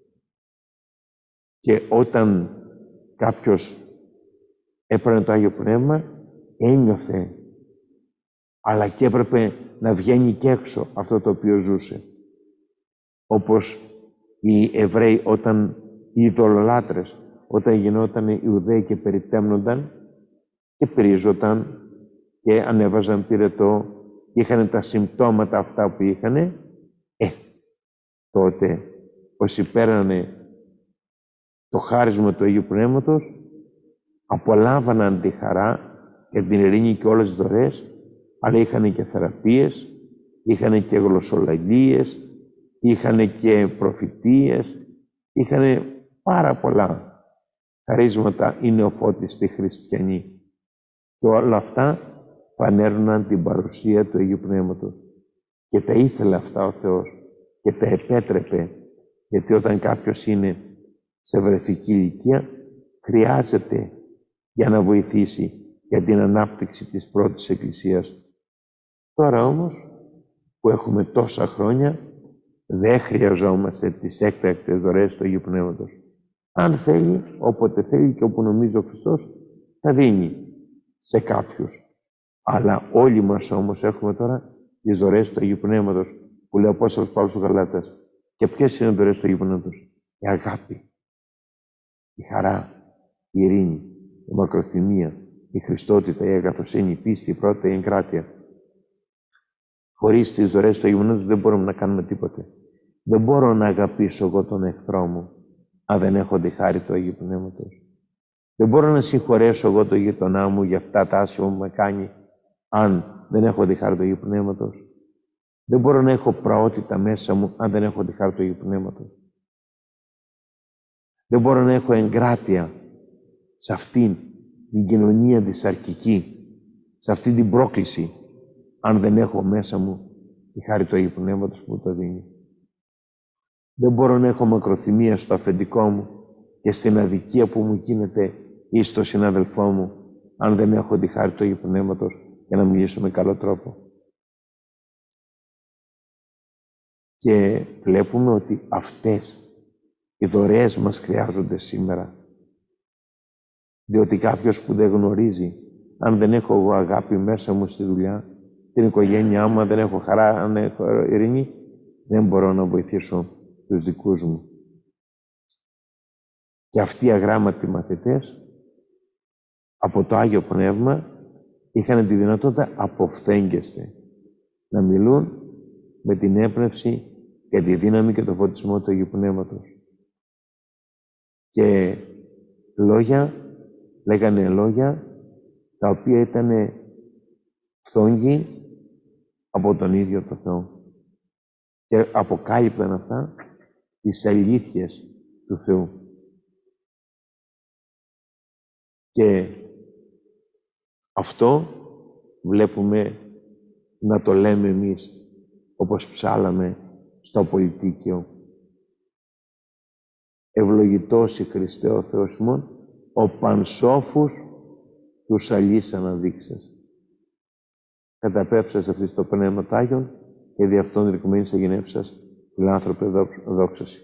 Speaker 1: Και όταν κάποιος έπαιρνε το Άγιο Πνεύμα, ένιωθε, αλλά και έπρεπε να βγαίνει και έξω αυτό το οποίο ζούσε. Όπως οι Εβραίοι οι ειδωλολάτρες, όταν γινόταν Ιουδαίοι και περιτέμνονταν και πρίζονταν και ανέβαζαν πυρετό και είχαν τα συμπτώματα αυτά που είχαν, τότε όσοι πέρανε το χάρισμα του Αγίου Πνεύματος, απολάμβαναν τη χαρά και την ειρήνη και όλες τις δωρές, αλλά είχαν και θεραπείες, είχαν και γλωσσολαγίες, είχαν και προφητείες, είχαν πάρα πολλά χαρίσματα οι νεοφώτιστοι χριστιανοί. Και όλα αυτά φανέρωναν την παρουσία του Αγίου Πνεύματος. Και τα ήθελε αυτά ο Θεός και τα επέτρεπε, γιατί όταν κάποιος είναι σε βρεφική ηλικία χρειάζεται για να βοηθήσει για την ανάπτυξη της πρώτης Εκκλησίας. Τώρα όμως, που έχουμε τόσα χρόνια, δεν χρειαζόμαστε τις έκτακτες δωρεές του Αγίου Πνεύματος. Αν θέλει, όποτε θέλει και όπου νομίζει ο Χριστός, θα δίνει σε κάποιους. Αλλά όλοι μας όμως έχουμε τώρα τις δωρεές του Αγίου Πνεύματος, που λέει ο Απόστολος Παύλος στους Γαλάτας. Και ποιες είναι οι δωρεές του Αγίου Πνεύματος? Η αγάπη, η χαρά, η ειρήνη, η μακροθυμία, η χριστότητα, η αγαθοσύνη, η πίστη, η πρώτη, η εγκράτεια. Χωρίς τις δωρεές του Αγίου Πνεύματος δεν μπορούμε να κάνουμε τίποτε. Δεν μπορώ να αγαπήσω εγώ τον εχθρό μου, αν δεν έχω τη χάρη του Αγίου Πνεύματος. Δεν μπορώ να συγχωρέσω εγώ τον γειτονά μου για αυτά τα άσχημα που με κάνει, αν δεν έχω τη χάρη του Αγίου Πνεύματος. Δεν μπορώ να έχω πραότητα μέσα μου, αν δεν έχω τη χάρη του Αγίου Πνεύματος. Δεν μπορώ να έχω εγκράτεια σε αυτήν την κοινωνία τη σαρκική, σε αυτή την πρόκληση, αν δεν έχω μέσα μου τη χάρη του Αγίου Πνεύματος που μου το δίνει. Δεν μπορώ να έχω μακροθυμία στο αφεντικό μου και στην αδικία που μου γίνεται ή στο συναδελφό μου, αν δεν έχω τη χάρη του Αγίου Πνεύματος για να μιλήσω με καλό τρόπο. Και βλέπουμε ότι αυτές οι δωρεές μας χρειάζονται σήμερα. Διότι κάποιος που δεν γνωρίζει, αν δεν έχω εγώ αγάπη μέσα μου στη δουλειά, την οικογένειά μου, αν δεν έχω χαρά, αν έχω ειρήνη, δεν μπορώ να βοηθήσω τους δικούς μου. Και αυτοί οι αγράμματοι μαθητές, από το Άγιο Πνεύμα, είχαν τη δυνατότητα αποφθέγγεστε, να μιλούν με την έπνευση και τη δύναμη και το φωτισμό του Αγίου Πνεύματος. Και λέγανε λόγια τα οποία ήταν φθόγγι από τον ίδιο το Θεό. Και αποκάλυπταν αυτά τις αλήθειες του Θεού. Και αυτό βλέπουμε να το λέμε εμείς, όπως ψάλαμε στο Πολιτίκιο. Ευλογητός η Χριστέ ο Θεός ημών, ο πανσόφους τους αλείς αναδείξας. Καταπέψας αυτής το Πνεύμα Τάγιον και δι' αυτόν ρηκουμένης αγενεύσας φιλάνθρωπε δόξαση.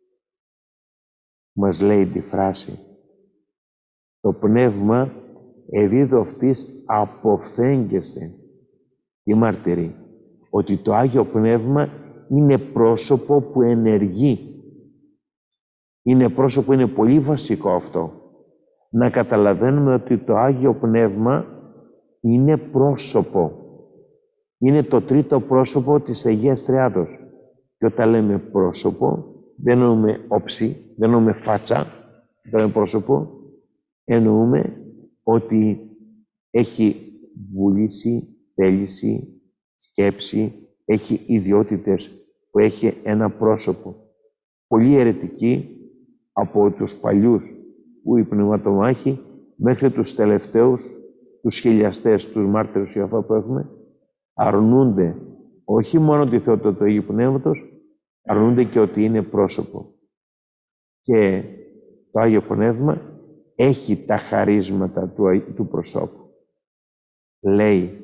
Speaker 1: Μας λέει τη φράση, το Πνεύμα εδίδω αυτής αποφθέγγεστε. Τι μαρτυρεί? Ότι το Άγιο Πνεύμα είναι πρόσωπο που ενεργεί. Είναι πρόσωπο, είναι πολύ βασικό αυτό. Να καταλαβαίνουμε ότι το Άγιο Πνεύμα είναι πρόσωπο. Είναι το τρίτο πρόσωπο της Αγίας Τριάδος. Και όταν λέμε πρόσωπο, δεν εννοούμε όψη, δεν εννοούμε φάτσα, δεν εννοούμε πρόσωπο, εννοούμε ότι έχει βούληση, θέληση, σκέψη, έχει ιδιότητες που έχει ένα πρόσωπο. Πολύ αιρετικοί από τους παλιούς που οι πνευματομάχοι μέχρι τους τελευταίους, τους χιλιαστές, τους μάρτυρους Ιωβά που έχουμε, αρνούνται όχι μόνο τη θεότητα του Αγίου Πνεύματος, αρνούνται και ότι είναι πρόσωπο. Και το Άγιο Πνεύμα έχει τα χαρίσματα του προσώπου. Λέει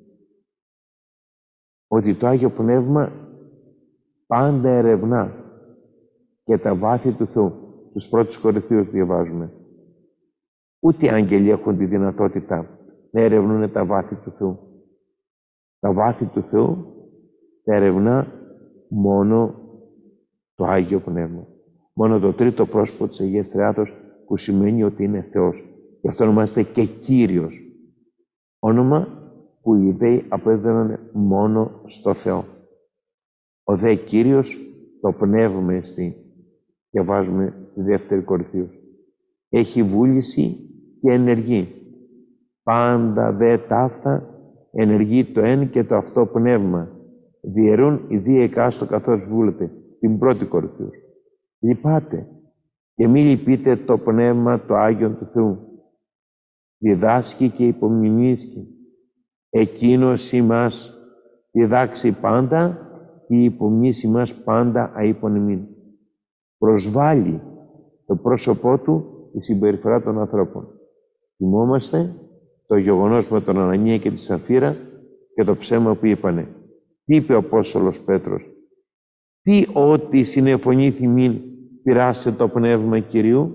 Speaker 1: ότι το Άγιο Πνεύμα πάντα ερευνά και τα βάθη του Θεού. Τους πρώτους Κορινθίους διαβάζουμε. Ούτε οι άγγελοι έχουν τη δυνατότητα να ερευνούν τα βάθη του Θεού. Τα βάθη του Θεού τα ερευνά μόνο το Άγιο Πνεύμα. Μόνο το τρίτο πρόσωπο της Αγίας Τριάδος, που σημαίνει ότι είναι Θεός. Γι' αυτό ονομάζεται και Κύριος. Όνομα που οι Ιουδαίοι απέδωναν μόνο στο Θεό. Ο δε Κύριος το πνεύμα εστί. Διαβάζουμε στη δεύτερη Κορινθίους. Έχει βούληση και ενεργεί. Πάντα δε ταύτα ενεργεί το εν και το αυτό πνεύμα. Διαιρούν οι δύο εκάστο καθώς βούλετε. Την πρώτη Κορινθίους. Λυπάτε και μη λυπείτε το πνεύμα το Άγιον του Θεού. Διδάσκει και υπομνημίσκει. Εκείνος ημάς διδάξει πάντα και υπομνήσει μας πάντα αείπον ημίν. Προσβάλλει το πρόσωπό του, η συμπεριφορά των ανθρώπων. Θυμόμαστε το γεγονός με τον Ανανία και τη Σαφίρα και το ψέμα που είπανε. Τι είπε ο Απόστολος Πέτρος? Τι ότι συνεφωνήθη μην πειράσε το Πνεύμα Κυρίου?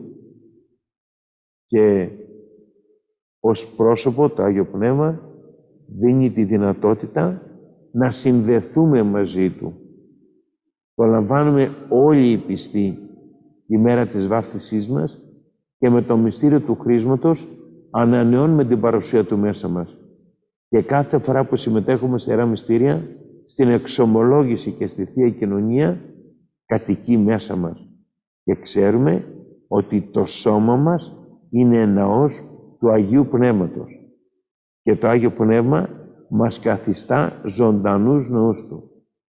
Speaker 1: Και ως πρόσωπο το Άγιο Πνεύμα δίνει τη δυνατότητα να συνδεθούμε μαζί Του. Το λαμβάνουμε όλοι οι πιστοί η μέρα της βάφτισής μας και με το μυστήριο του χρίσματος ανανεώνουμε την παρουσία Του μέσα μας. Και κάθε φορά που συμμετέχουμε σε Ιερά Μυστήρια, στην εξομολόγηση και στη Θεία Κοινωνία, κατοικεί μέσα μας. Και ξέρουμε ότι το σώμα μας είναι ναός του Αγίου Πνεύματος. Και το Άγιο Πνεύμα μας καθιστά ζωντανούς ναούς Του.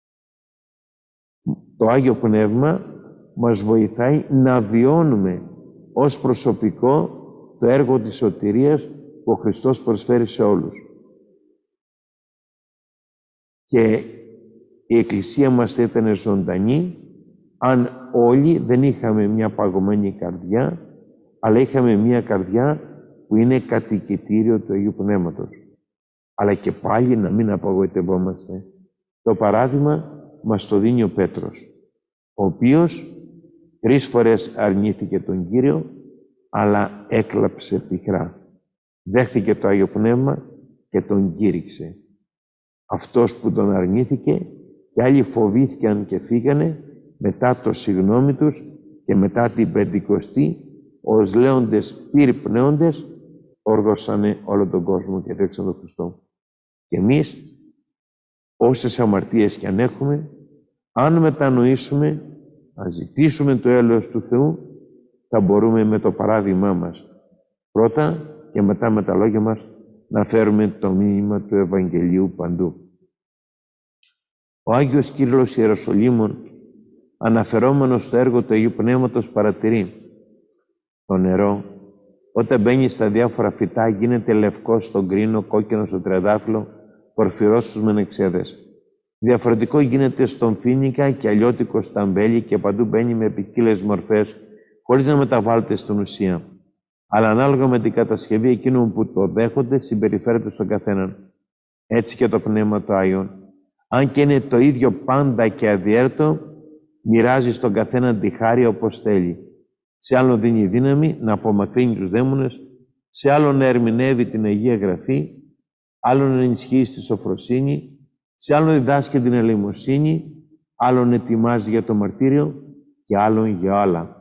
Speaker 1: Το Άγιο Πνεύμα μας βοηθάει να βιώνουμε ως προσωπικό το έργο της σωτηρίας που ο Χριστός προσφέρει σε όλους. Και η Εκκλησία μας θα ήταν ζωντανή αν όλοι δεν είχαμε μια παγωμένη καρδιά, αλλά είχαμε μια καρδιά που είναι κατοικητήριο του Αγίου Πνεύματος. Αλλά και πάλι να μην απογοητευόμαστε. Το παράδειγμα μας το δίνει ο Πέτρος, ο οποίος 3 φορές αρνήθηκε τον Κύριο, αλλά έκλαψε πικρά. Δέχθηκε το Άγιο Πνεύμα και τον κήρυξε. Αυτός που τον αρνήθηκε και άλλοι φοβήθηκαν και φύγανε, μετά το συγγνώμη τους και μετά την Πεντηκοστή, ως λέοντες πυρπνέοντες, όργωσανε όλο τον κόσμο και δέξαν τον Χριστό. Και εμείς, όσες αμαρτίες κι αν έχουμε, αν μετανοήσουμε, αν ζητήσουμε το έλεος του Θεού, θα μπορούμε με το παράδειγμά μας πρώτα και μετά με τα λόγια μας να φέρουμε το μήνυμα του Ευαγγελίου παντού. Ο Άγιος Κύριλλος Ιεροσολύμων, αναφερόμενος στο έργο του Αγίου Πνεύματος, παρατηρεί: το νερό, όταν μπαίνει στα διάφορα φυτά, γίνεται λευκό στον κρίνο, κόκκινο στο τριαντάφυλλο, πορφυρός στους μενεξέδες. Διαφορετικό γίνεται στον φοίνικα και αλλιώτικο στα αμπέλη και παντού μπαίνει με ποικίλες μορφές, χωρίς να μεταβάλλεται στην ουσία. Αλλά ανάλογα με την κατασκευή εκείνων που το δέχονται, συμπεριφέρεται στον καθέναν. Έτσι και το Πνεύμα του Άγιον, αν και είναι το ίδιο πάντα και αδιέρτο, μοιράζει στον καθέναν τη χάρη όπως θέλει. Σε άλλον δίνει δύναμη να απομακρύνει τους δαίμονες, σε άλλον να ερμηνεύει την Αγία Γραφή, άλλον να ενισχύει στη σοφροσύνη, σε άλλον διδάσκει την ελεημοσύνη, άλλον ετοιμάζει για το μαρτύριο και άλλον για άλλα.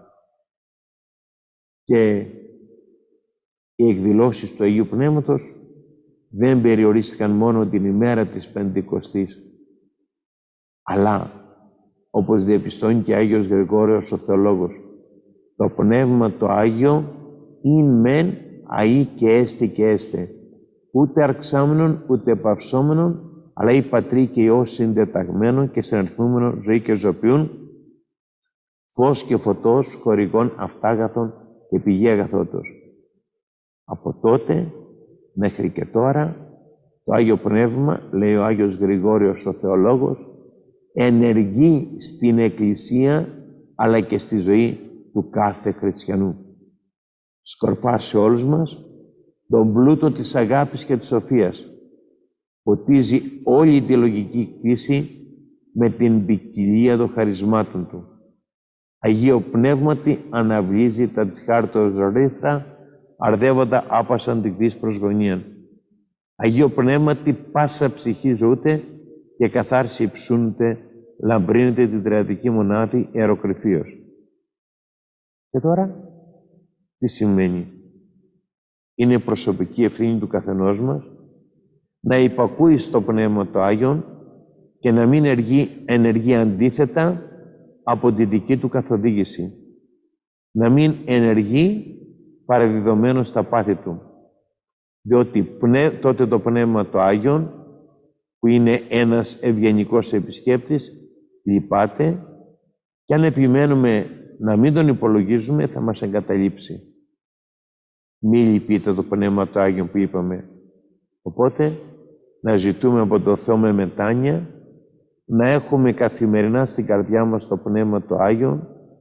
Speaker 1: Και οι εκδηλώσεις του Αγίου Πνεύματος δεν περιορίστηκαν μόνο την ημέρα της Πεντηκοστής, αλλά, όπως διαπιστώνει και Άγιος Γρηγόριος ο Θεολόγος, το Πνεύμα το Άγιο ειν μεν αεί και έστι και έστε, ούτε αρξάμενον ούτε παυσόμενον, αλλά η Πατρί και Υιός συντεταγμένον και συναρθμούμενο ζωή και ζωοποιούν, φως και φωτός, χορηγών αυτάγαθων και πηγή αγαθότος. Από τότε μέχρι και τώρα το Άγιο Πνεύμα, λέει ο Άγιος Γρηγόριος ο Θεολόγος, ενεργεί στην Εκκλησία αλλά και στη ζωή του κάθε χριστιανού. Σκορπά σε όλους μας τον πλούτο της αγάπης και της σοφίας. Ποτίζει όλη τη λογική κτήση με την ποικιλία των χαρισμάτων του. Αγίο Πνεύματι αναβλύζει τα της χάρτος ρήθρα, αρδεύοντα άπασαν τικτής προσγωνίαν. Αγίο Πνεύματι πάσα ψυχή ζωούται και καθάρση υψούνεται, λαμπρύνεται την τριαδική μονάδη ιεροκρηφίως. Και τώρα, τι σημαίνει? Είναι προσωπική ευθύνη του καθενός μας να υπακούει στο Πνεύμα το Άγιον και να μην ενεργεί αντίθετα από τη δική του καθοδήγηση. Να μην ενεργεί παραδιδομένο στα πάθη του. Διότι τότε το Πνεύμα το Άγιον, που είναι ένας ευγενικός επισκέπτης, λυπάται και αν επιμένουμε να μην τον υπολογίζουμε, θα μας εγκαταλείψει. Μη λυπείτε το Πνεύμα το Άγιον που είπαμε. Οπότε, να ζητούμε από το Θεό με μετάνοια, να έχουμε καθημερινά στην καρδιά μας το Πνεύμα το Άγιον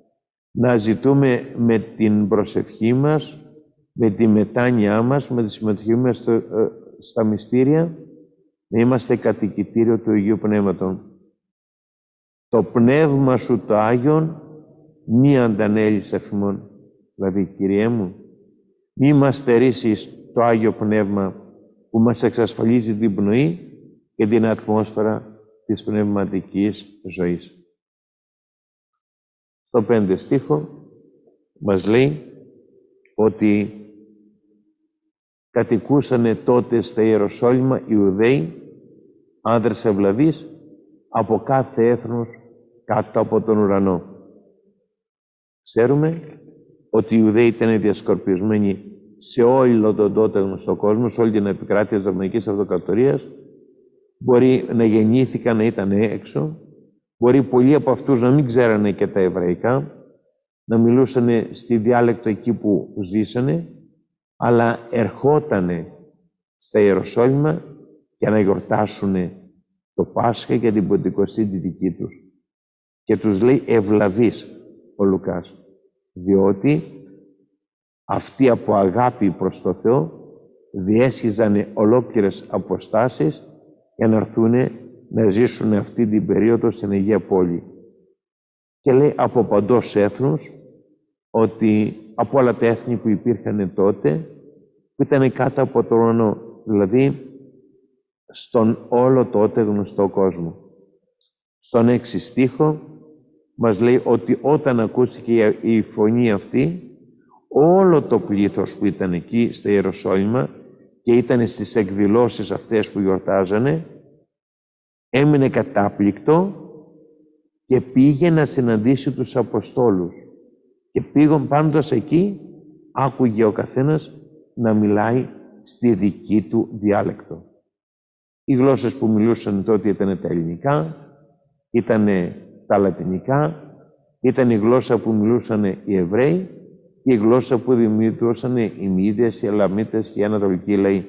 Speaker 1: να ζητούμε με την προσευχή μας, με τη μετάνοιά μας, με τη συμμετοχή μας στα μυστήρια, να είμαστε κατοικητήριο του Αγίου Πνεύματος. Το Πνεύμα σου το Άγιον μη αντανέλεις εφημών. Δηλαδή, Κυριέ μου, μη μας στερήσεις το Άγιο Πνεύμα που μας εξασφαλίζει την πνοή και την ατμόσφαιρα της πνευματικής ζωής. Στο 5 στίχο μας λέει ότι κατοικούσανε τότε στα Ιεροσόλυμα Ιουδαίοι, άνδρες ευλαβείς, από κάθε έθνος κάτω από τον ουρανό. Ξέρουμε ότι οι Ιουδαίοι ήταν διασκορπισμένοι σε όλο τον τότε γνωστό κόσμο, σε όλη την επικράτεια της Ρωμαϊκής Αυτοκρατορίας. Μπορεί να γεννήθηκαν, να ήταν έξω. Μπορεί πολλοί από αυτούς να μην ξέρανε και τα εβραϊκά, να μιλούσαν στη διάλεκτο εκεί που ζήσανε, αλλά ερχότανε στα Ιεροσόλυμα για να γιορτάσουν το Πάσχα και την Πεντηκοστή τη δική τους. Και τους λέει ευλαβείς ο Λουκάς, διότι αυτοί από αγάπη προς το Θεό διέσχιζαν ολόκληρες αποστάσεις για να έρθουν να ζήσουν αυτή την περίοδο στην Αγία Πόλη. Και λέει από παντός έθνους, ότι από όλα τα έθνη που υπήρχαν τότε, που ήταν κάτω από τον ουρανό, δηλαδή στον όλο τότε γνωστό κόσμο. Στον 6 στίχο μας λέει ότι όταν ακούστηκε η φωνή αυτή, όλο το πλήθος που ήταν εκεί στα Ιεροσόλυμα και ήταν στις εκδηλώσεις αυτές που γιορτάζανε, έμεινε κατάπληκτο και πήγε να συναντήσει τους Αποστόλους. Και πήγαν πάντως εκεί, άκουγε ο καθένας να μιλάει στη δική του διάλεκτο. Οι γλώσσες που μιλούσαν τότε ήταν τα ελληνικά, ήταν τα λατινικά, ήταν η γλώσσα που μιλούσαν οι Εβραίοι και η γλώσσα που δημιουργούσαν οι Μήδες, οι Ελαμίτες και οι Ανατολικοί λαοί.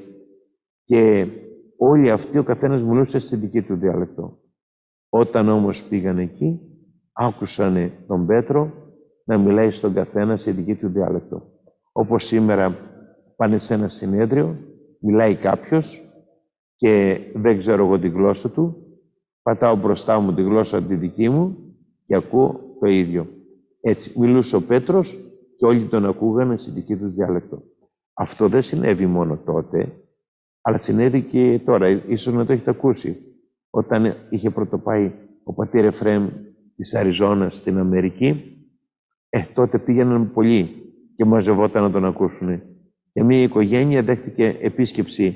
Speaker 1: Και όλοι αυτοί ο καθένας μιλούσε στη δική του διάλεκτο. Όταν όμως πήγαν εκεί, άκουσαν τον Πέτρο να μιλάει στον καθένα στη δική του διάλεκτο. Όπως σήμερα πάνε σε ένα συνέδριο, μιλάει κάποιος και δεν ξέρω εγώ τη γλώσσα του, πατάω μπροστά μου τη γλώσσα τη δική μου και ακούω το ίδιο. Έτσι μιλούσε ο Πέτρος και όλοι τον ακούγανε στη δική του διάλεκτο. Αυτό δεν συνέβη μόνο τότε, αλλά συνέβη και τώρα. Ίσως να το έχετε ακούσει. Όταν είχε πρωτοπάει ο πατήρ Εφραίμ της Αριζόνας στην Αμερική, τότε πήγαιναν πολλοί και μαζευόταν να τον ακούσουν. Και μια οικογένεια δέχτηκε επίσκεψη.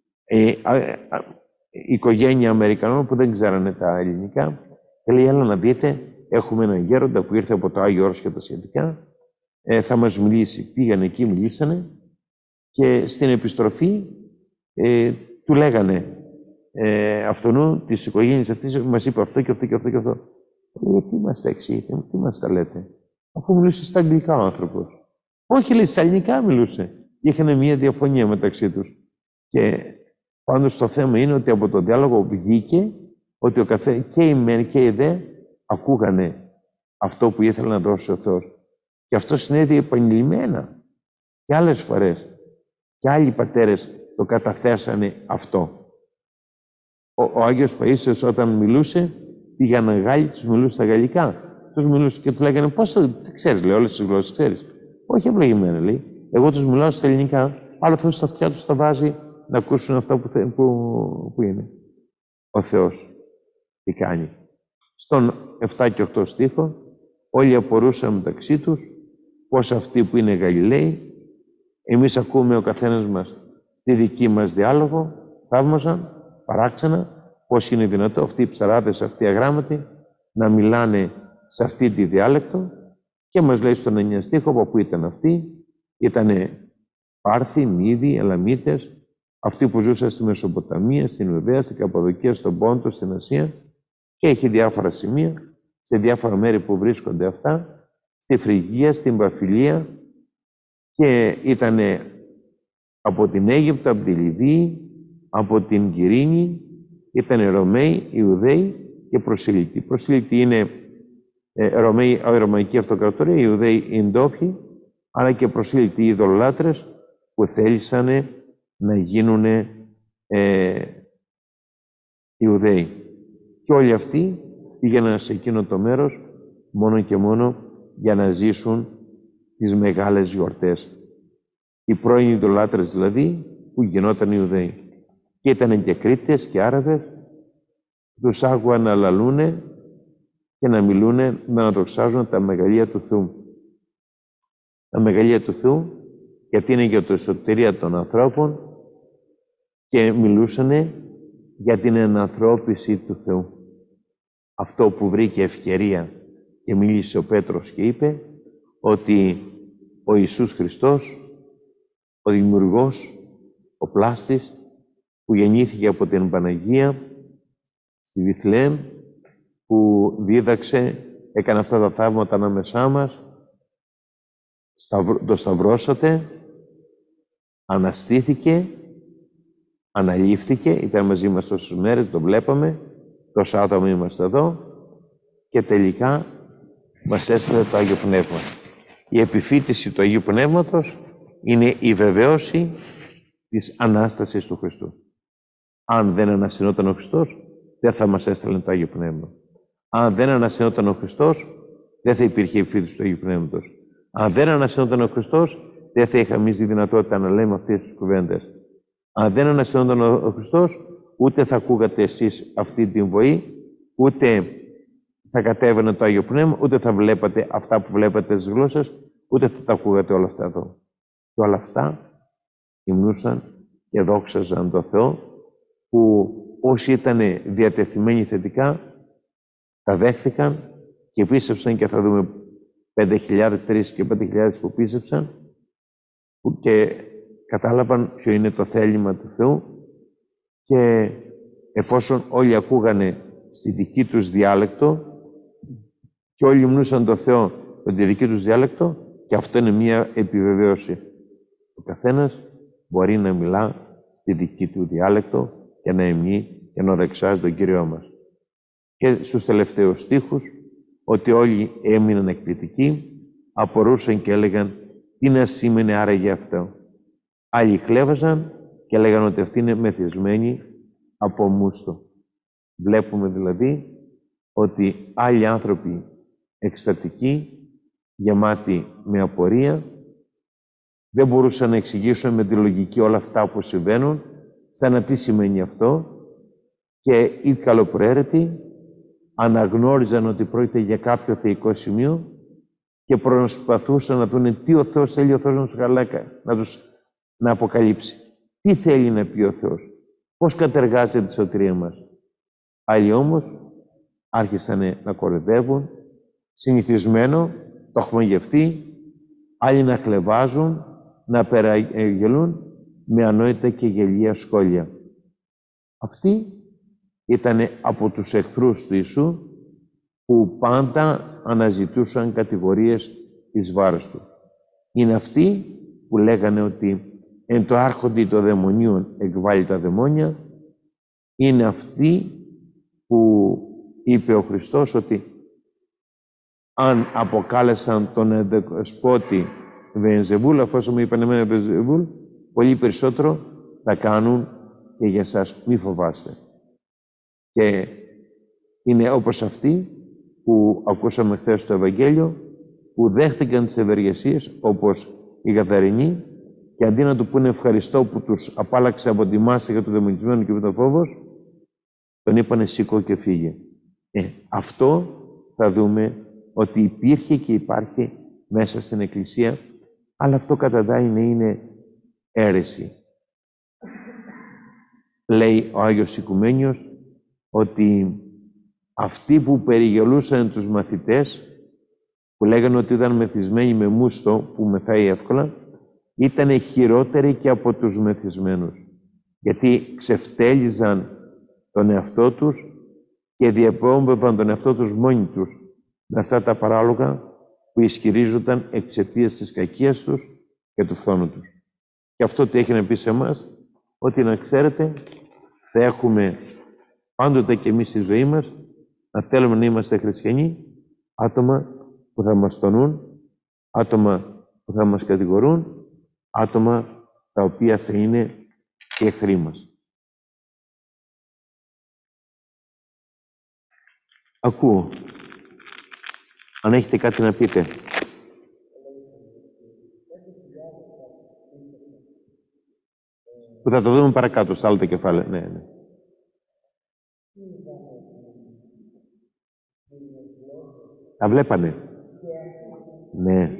Speaker 1: Η οικογένεια Αμερικανών που δεν ξέρανε τα ελληνικά και λέει, έλα να δείτε, έχουμε έναν γέροντα που ήρθε από το Άγιο Όρος και τα σχετικά, θα μας μιλήσει. Πήγανε εκεί, μιλήσανε και στην επιστροφή του λέγανε αυτονού της οικογένειας αυτής, μας είπε αυτό και αυτό και αυτό και αυτό. Γιατί μας τα εξηγείτε, τι μας τα λέτε, αφού μιλούσε στα αγγλικά ο άνθρωπος. Όχι, λέει, στα ελληνικά μιλούσε. Είχαν μια διαφωνία μεταξύ τους. Και πάντως το θέμα είναι ότι από τον διάλογο βγήκε ότι και οι μεν και οι δε ακούγανε αυτό που ήθελε να δώσει ο Θεός. Και αυτό συνέβη επανειλημμένα. Και άλλες φορές. Και άλλοι πατέρες το καταθέσανε αυτό. Ο Άγιος Παΐσιος όταν μιλούσε, πήγαν Γάλλοι, τους μιλούσε στα γαλλικά. Τους μιλούσε και του λέγανε, πώς ξέρεις, λέει, όλες τις γλώσσες ξέρεις. Όχι ευλογημένα, λέει. Εγώ τους μιλάω στα ελληνικά, αλλά Θεός στα αυτιά τους τα βάζει να ακούσουν αυτά που είναι. Ο Θεός τι κάνει. Στον 7 και 8 στίχο, όλοι απορούσαν μεταξύ τους πώς αυτοί που είναι Γαλιλαίοι, εμείς ακούμε ο καθένας μας τη δική μας διάλογο, θαύμαζαν, παράξενα, πώς είναι δυνατό αυτοί οι ψαράδες, αυτοί οι αγράμματοι, να μιλάνε σε αυτή τη διάλεκτο και μας λέει στον 9 στίχο από πού ήταν αυτοί. Ήτανε Πάρθοι, Μήδοι, Ελαμίτες, αυτοί που ζούσαν στη Μεσοποταμία, στην Ιουδαία, στην Καπαδοκία, στον Πόντο, στην Ασία και έχει διάφορα σημεία, σε διάφορα μέρη που βρίσκονται αυτά, στη Φρυγία, στην Παμφυλία και ήτανε από την Αίγυπτο, από τη Λιβύη, από την Κυρίνη, ήτανε Ρωμαίοι, Ιουδαίοι και προσήλυτοι. Προσήλυτοι είναι Ρωμαϊκή Αυτοκρατορία, οι Ιουδαίοι οι ντόπιοι, αλλά και προσήλυτοι ειδωλολάτρες που θέλησαν να γίνουν Ιουδαίοι. Και όλοι αυτοί πήγαιναν σε εκείνο το μέρος μόνο και μόνο για να ζήσουν τις μεγάλες γιορτές. Οι πρώην ειδωλολάτρες δηλαδή που γινόταν Ιουδαίοι. Και ήταν και Κρήτες και Άραβες, τους άκουγαν να λαλούνε και να μιλούνε, να αναδοξάζουν τα μεγαλεία του Θεού. Τα μεγαλεία του Θεού, γιατί είναι για το σωτηρία των ανθρώπων και μιλούσαν για την ενανθρώπιση του Θεού. Αυτό που βρήκε ευκαιρία και μίλησε ο Πέτρος και είπε ότι ο Ιησούς Χριστός, ο Δημιουργός, ο Πλάστης, που γεννήθηκε από την Παναγία στη Βιθλεέμ, που δίδαξε, έκανε αυτά τα θαύματα ανάμεσά μας, το σταυρώσατε, αναστήθηκε, αναλήφθηκε, ήταν μαζί μας τόσες μέρες, το βλέπαμε, τόσα άτομα είμαστε εδώ και τελικά μας έστειλε το Άγιο Πνεύμα. Η επιφύτηση του Αγίου Πνεύματος είναι η βεβαίωση της Ανάστασης του Χριστού. Αν δεν αναστηνόταν ο Χριστός, δεν θα μας έστελνε το Άγιο Πνεύμα. Αν δεν αναστηνόταν ο Χριστός, δεν θα υπήρχε η επιφύτηση του Αγίου Πνεύματος. Αν δεν αναστηνόταν ο Χριστός, δεν θα είχαμε εμείς τη δυνατότητα να λέμε αυτές τις κουβέντες. Αν δεν αναστηνόταν ο Χριστός, ούτε θα ακούγατε εσείς αυτή την βοή, ούτε θα κατέβαινε το Άγιο Πνεύμα, ούτε θα βλέπατε αυτά που βλέπετε στις γλώσσες, ούτε θα τα ακούγατε όλα αυτά εδώ. Και όλα αυτά υμνούσαν και δόξαζαν τον Θεό, που όσοι ήταν διατεθειμένοι θετικά, τα δέχθηκαν και πίστεψαν, και θα δούμε 5.000, 3 και 5.000 που πίστεψαν και κατάλαβαν ποιο είναι το θέλημα του Θεού, και εφόσον όλοι ακούγανε στη δική τους διάλεκτο και όλοι υμνούσαν τον Θεό με τη δική τους διάλεκτο, και αυτό είναι μία επιβεβαίωση. Ο καθένας μπορεί να μιλά στη δική του διάλεκτο και να υμνεί και να δεξάζει τον Κύριό μας. Και στους τελευταίους στίχους, ότι όλοι έμειναν εκπληκτικοί, απορούσαν και έλεγαν τι να σήμαινε άραγε αυτό. Άλλοι χλέβαζαν και έλεγαν ότι αυτοί είναι μεθυσμένοι από μούστο. Βλέπουμε δηλαδή ότι άλλοι άνθρωποι εκστατικοί, γεμάτοι με απορία, δεν μπορούσαν να εξηγήσουν με τη λογική όλα αυτά που συμβαίνουν, σαν να τι σημαίνει αυτό, και οι καλοπροαίρετοι αναγνώριζαν ότι πρόκειται για κάποιο θεϊκό σημείο και προσπαθούσαν να δουν τι ο Θεός θέλει ο Θεός να τους γαλάκα, να αποκαλύψει. Τι θέλει να πει ο Θεός, πώς κατεργάζεται τη σωτηρία μας. Άλλοι όμως άρχισαν να κοροϊδεύουν, συνηθισμένο, το έχουμε γευτεί, άλλοι να χλευάζουν, να περαγελούν με ανόητα και γελία σχόλια. Αυτοί ήταν από τους εχθρούς του Ιησού, που πάντα αναζητούσαν κατηγορίες εις βάρος του. Είναι αυτοί που λέγανε ότι εν το άρχοντι των δαιμονίων εκβάλλει τα δαιμόνια. Είναι αυτοί που είπε ο Χριστός ότι αν αποκάλεσαν τον δεσπότη Βενζεβούλ, αφού μου είπαν εμένα Βενζεβούλ, πολύ περισσότερο θα κάνουν και για σας. Μη φοβάστε. Και είναι όπως αυτοί που ακούσαμε χθες στο Ευαγγέλιο, που δέχτηκαν τις ευεργεσίες, όπως οι Γαδαρινοί, και αντί να του πούνε ευχαριστώ που τους απάλαξε από τη μάστιγα του δαιμονισμένου και από τον φόβος, τον είπανε σήκω και φύγε. Αυτό θα δούμε ότι υπήρχε και υπάρχει μέσα στην Εκκλησία, αλλά αυτό καταδάει να είναι αίρεση. Λέει ο Άγιος Οικουμένιος ότι αυτοί που περιγελούσαν τους μαθητές, που λέγανε ότι ήταν μεθυσμένοι με μούστο, που μεθάει εύκολα, ήταν χειρότεροι και από τους μεθυσμένους. Γιατί ξεφτέλιζαν τον εαυτό τους και διαπόμπευαν τον εαυτό τους μόνοι τους με αυτά τα παράλογα που ισχυρίζονταν εξαιτίας της κακίας τους και του φθόνου τους. Και αυτό τι έχει να πει σε εμάς, ότι να ξέρετε, θα έχουμε πάντοτε και εμείς στη ζωή μας να θέλουμε να είμαστε χριστιανοί, Άτομα που θα μας τονούν, άτομα που θα μας κατηγορούν, άτομα τα οποία θα είναι οι εχθροί μας. Ακούω. Αν έχετε κάτι να πείτε. Που θα το δούμε παρακάτω, στα άλλα τα κεφάλαια. Ναι, ναι. Τα βλέπανε. Ναι.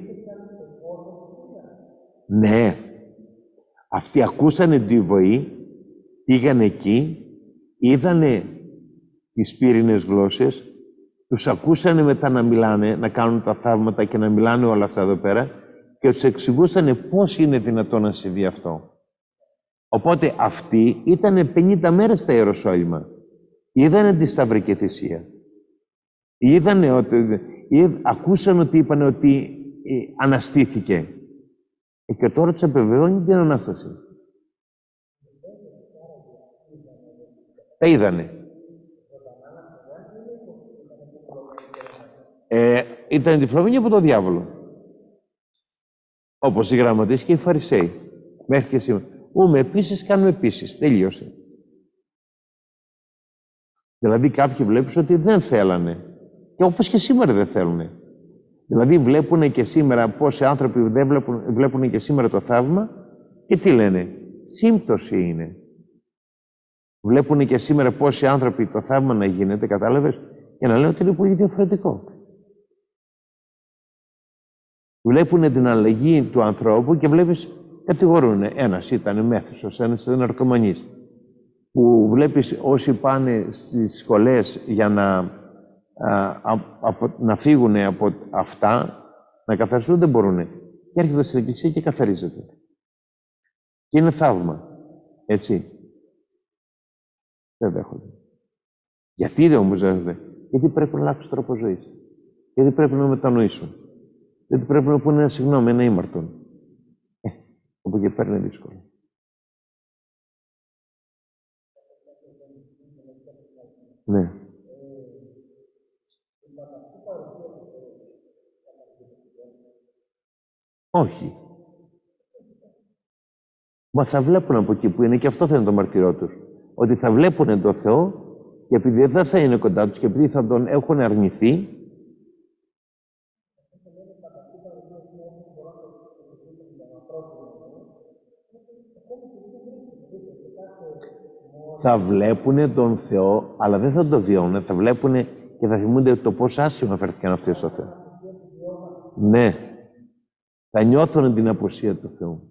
Speaker 1: Ναι. Αυτοί ακούσανε τη βοή, πήγαν εκεί, είδανε τις πύρινες γλώσσες, τους ακούσανε μετά να μιλάνε, να κάνουν τα θαύματα και να μιλάνε όλα αυτά εδώ πέρα και τους εξηγούσανε πώς είναι δυνατόν να συμβεί αυτό. Οπότε αυτοί ήταν 50 μέρες στα Ιεροσόλυμα. Είδανε τη Σταυρική Θυσία. Είδανε ότι, ακούσαν ότι είπαν ότι αναστήθηκε. Και τώρα τους επιβεβαιώνει την Ανάσταση. Τα είδανε. Ήταν τυφλωμένοι από τον διάβολο. Όπως οι γραμματείς και οι Φαρισαίοι. Μέχρι και σήμερα. Επίσης, κάνουμε επίσης. Τελείωσε. Δηλαδή κάποιοι βλέπεις ότι δεν θέλανε. Και όπως και σήμερα δεν θέλουνε. Δηλαδή βλέπουν και σήμερα πόσοι άνθρωποι δεν βλέπουν και σήμερα το θαύμα και τι λένε. Σύμπτωση είναι. Βλέπουν και σήμερα πόσοι άνθρωποι το θαύμα να γίνεται, κατάλαβες, και να λένε ότι είναι πολύ διαφορετικό. Βλέπουν την αλλαγή του ανθρώπου και βλέπεις, κατηγορούν. Ένας ήταν μέθυσος, ένας ήταν ναρκωμανής. Που βλέπεις όσοι πάνε στις σχολές για να φύγουν από αυτά, να καθαριστούν, δεν μπορούν. Και έρχεται στην εκκλησία και καθαρίζεται. Και είναι θαύμα. Έτσι. Δεν δέχονται. Γιατί δεν όμως δέχονται? Γιατί πρέπει να αλλάξουν τρόπο ζωής. Γιατί πρέπει να μετανοήσουν. Γιατί πρέπει να πούνε ένα συγγνώμη, ένα ήμαρτον. Από εκεί πέρα είναι δύσκολο. Ναι. Όχι. Μα θα βλέπουν από εκεί που είναι και αυτό θα είναι το μαρτυρό τους. Ότι θα βλέπουν τον Θεό και επειδή δεν θα είναι κοντά τους και επειδή θα τον έχουν αρνηθεί, θα βλέπουν τον Θεό, αλλά δεν θα τον βιώνουν. Θα βλέπουν και θα θυμούνται το πώς άσχημα φέρθηκαν αυτοί στο Θεό. Ναι. Θα νιώθουν την απουσία του Θεού.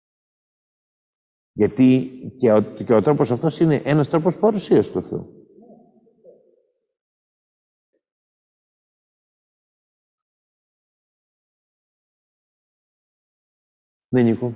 Speaker 1: Γιατί και ο τρόπος αυτός είναι ένας τρόπος παρουσίας του Θεού. Ναι, Νίκο.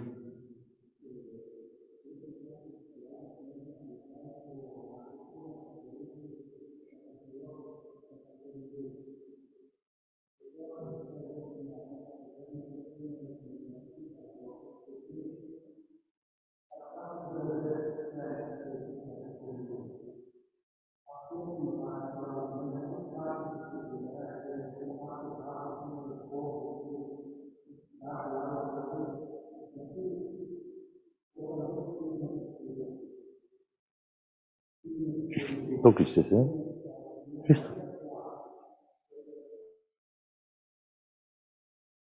Speaker 1: Το κλείσες, Χριστό.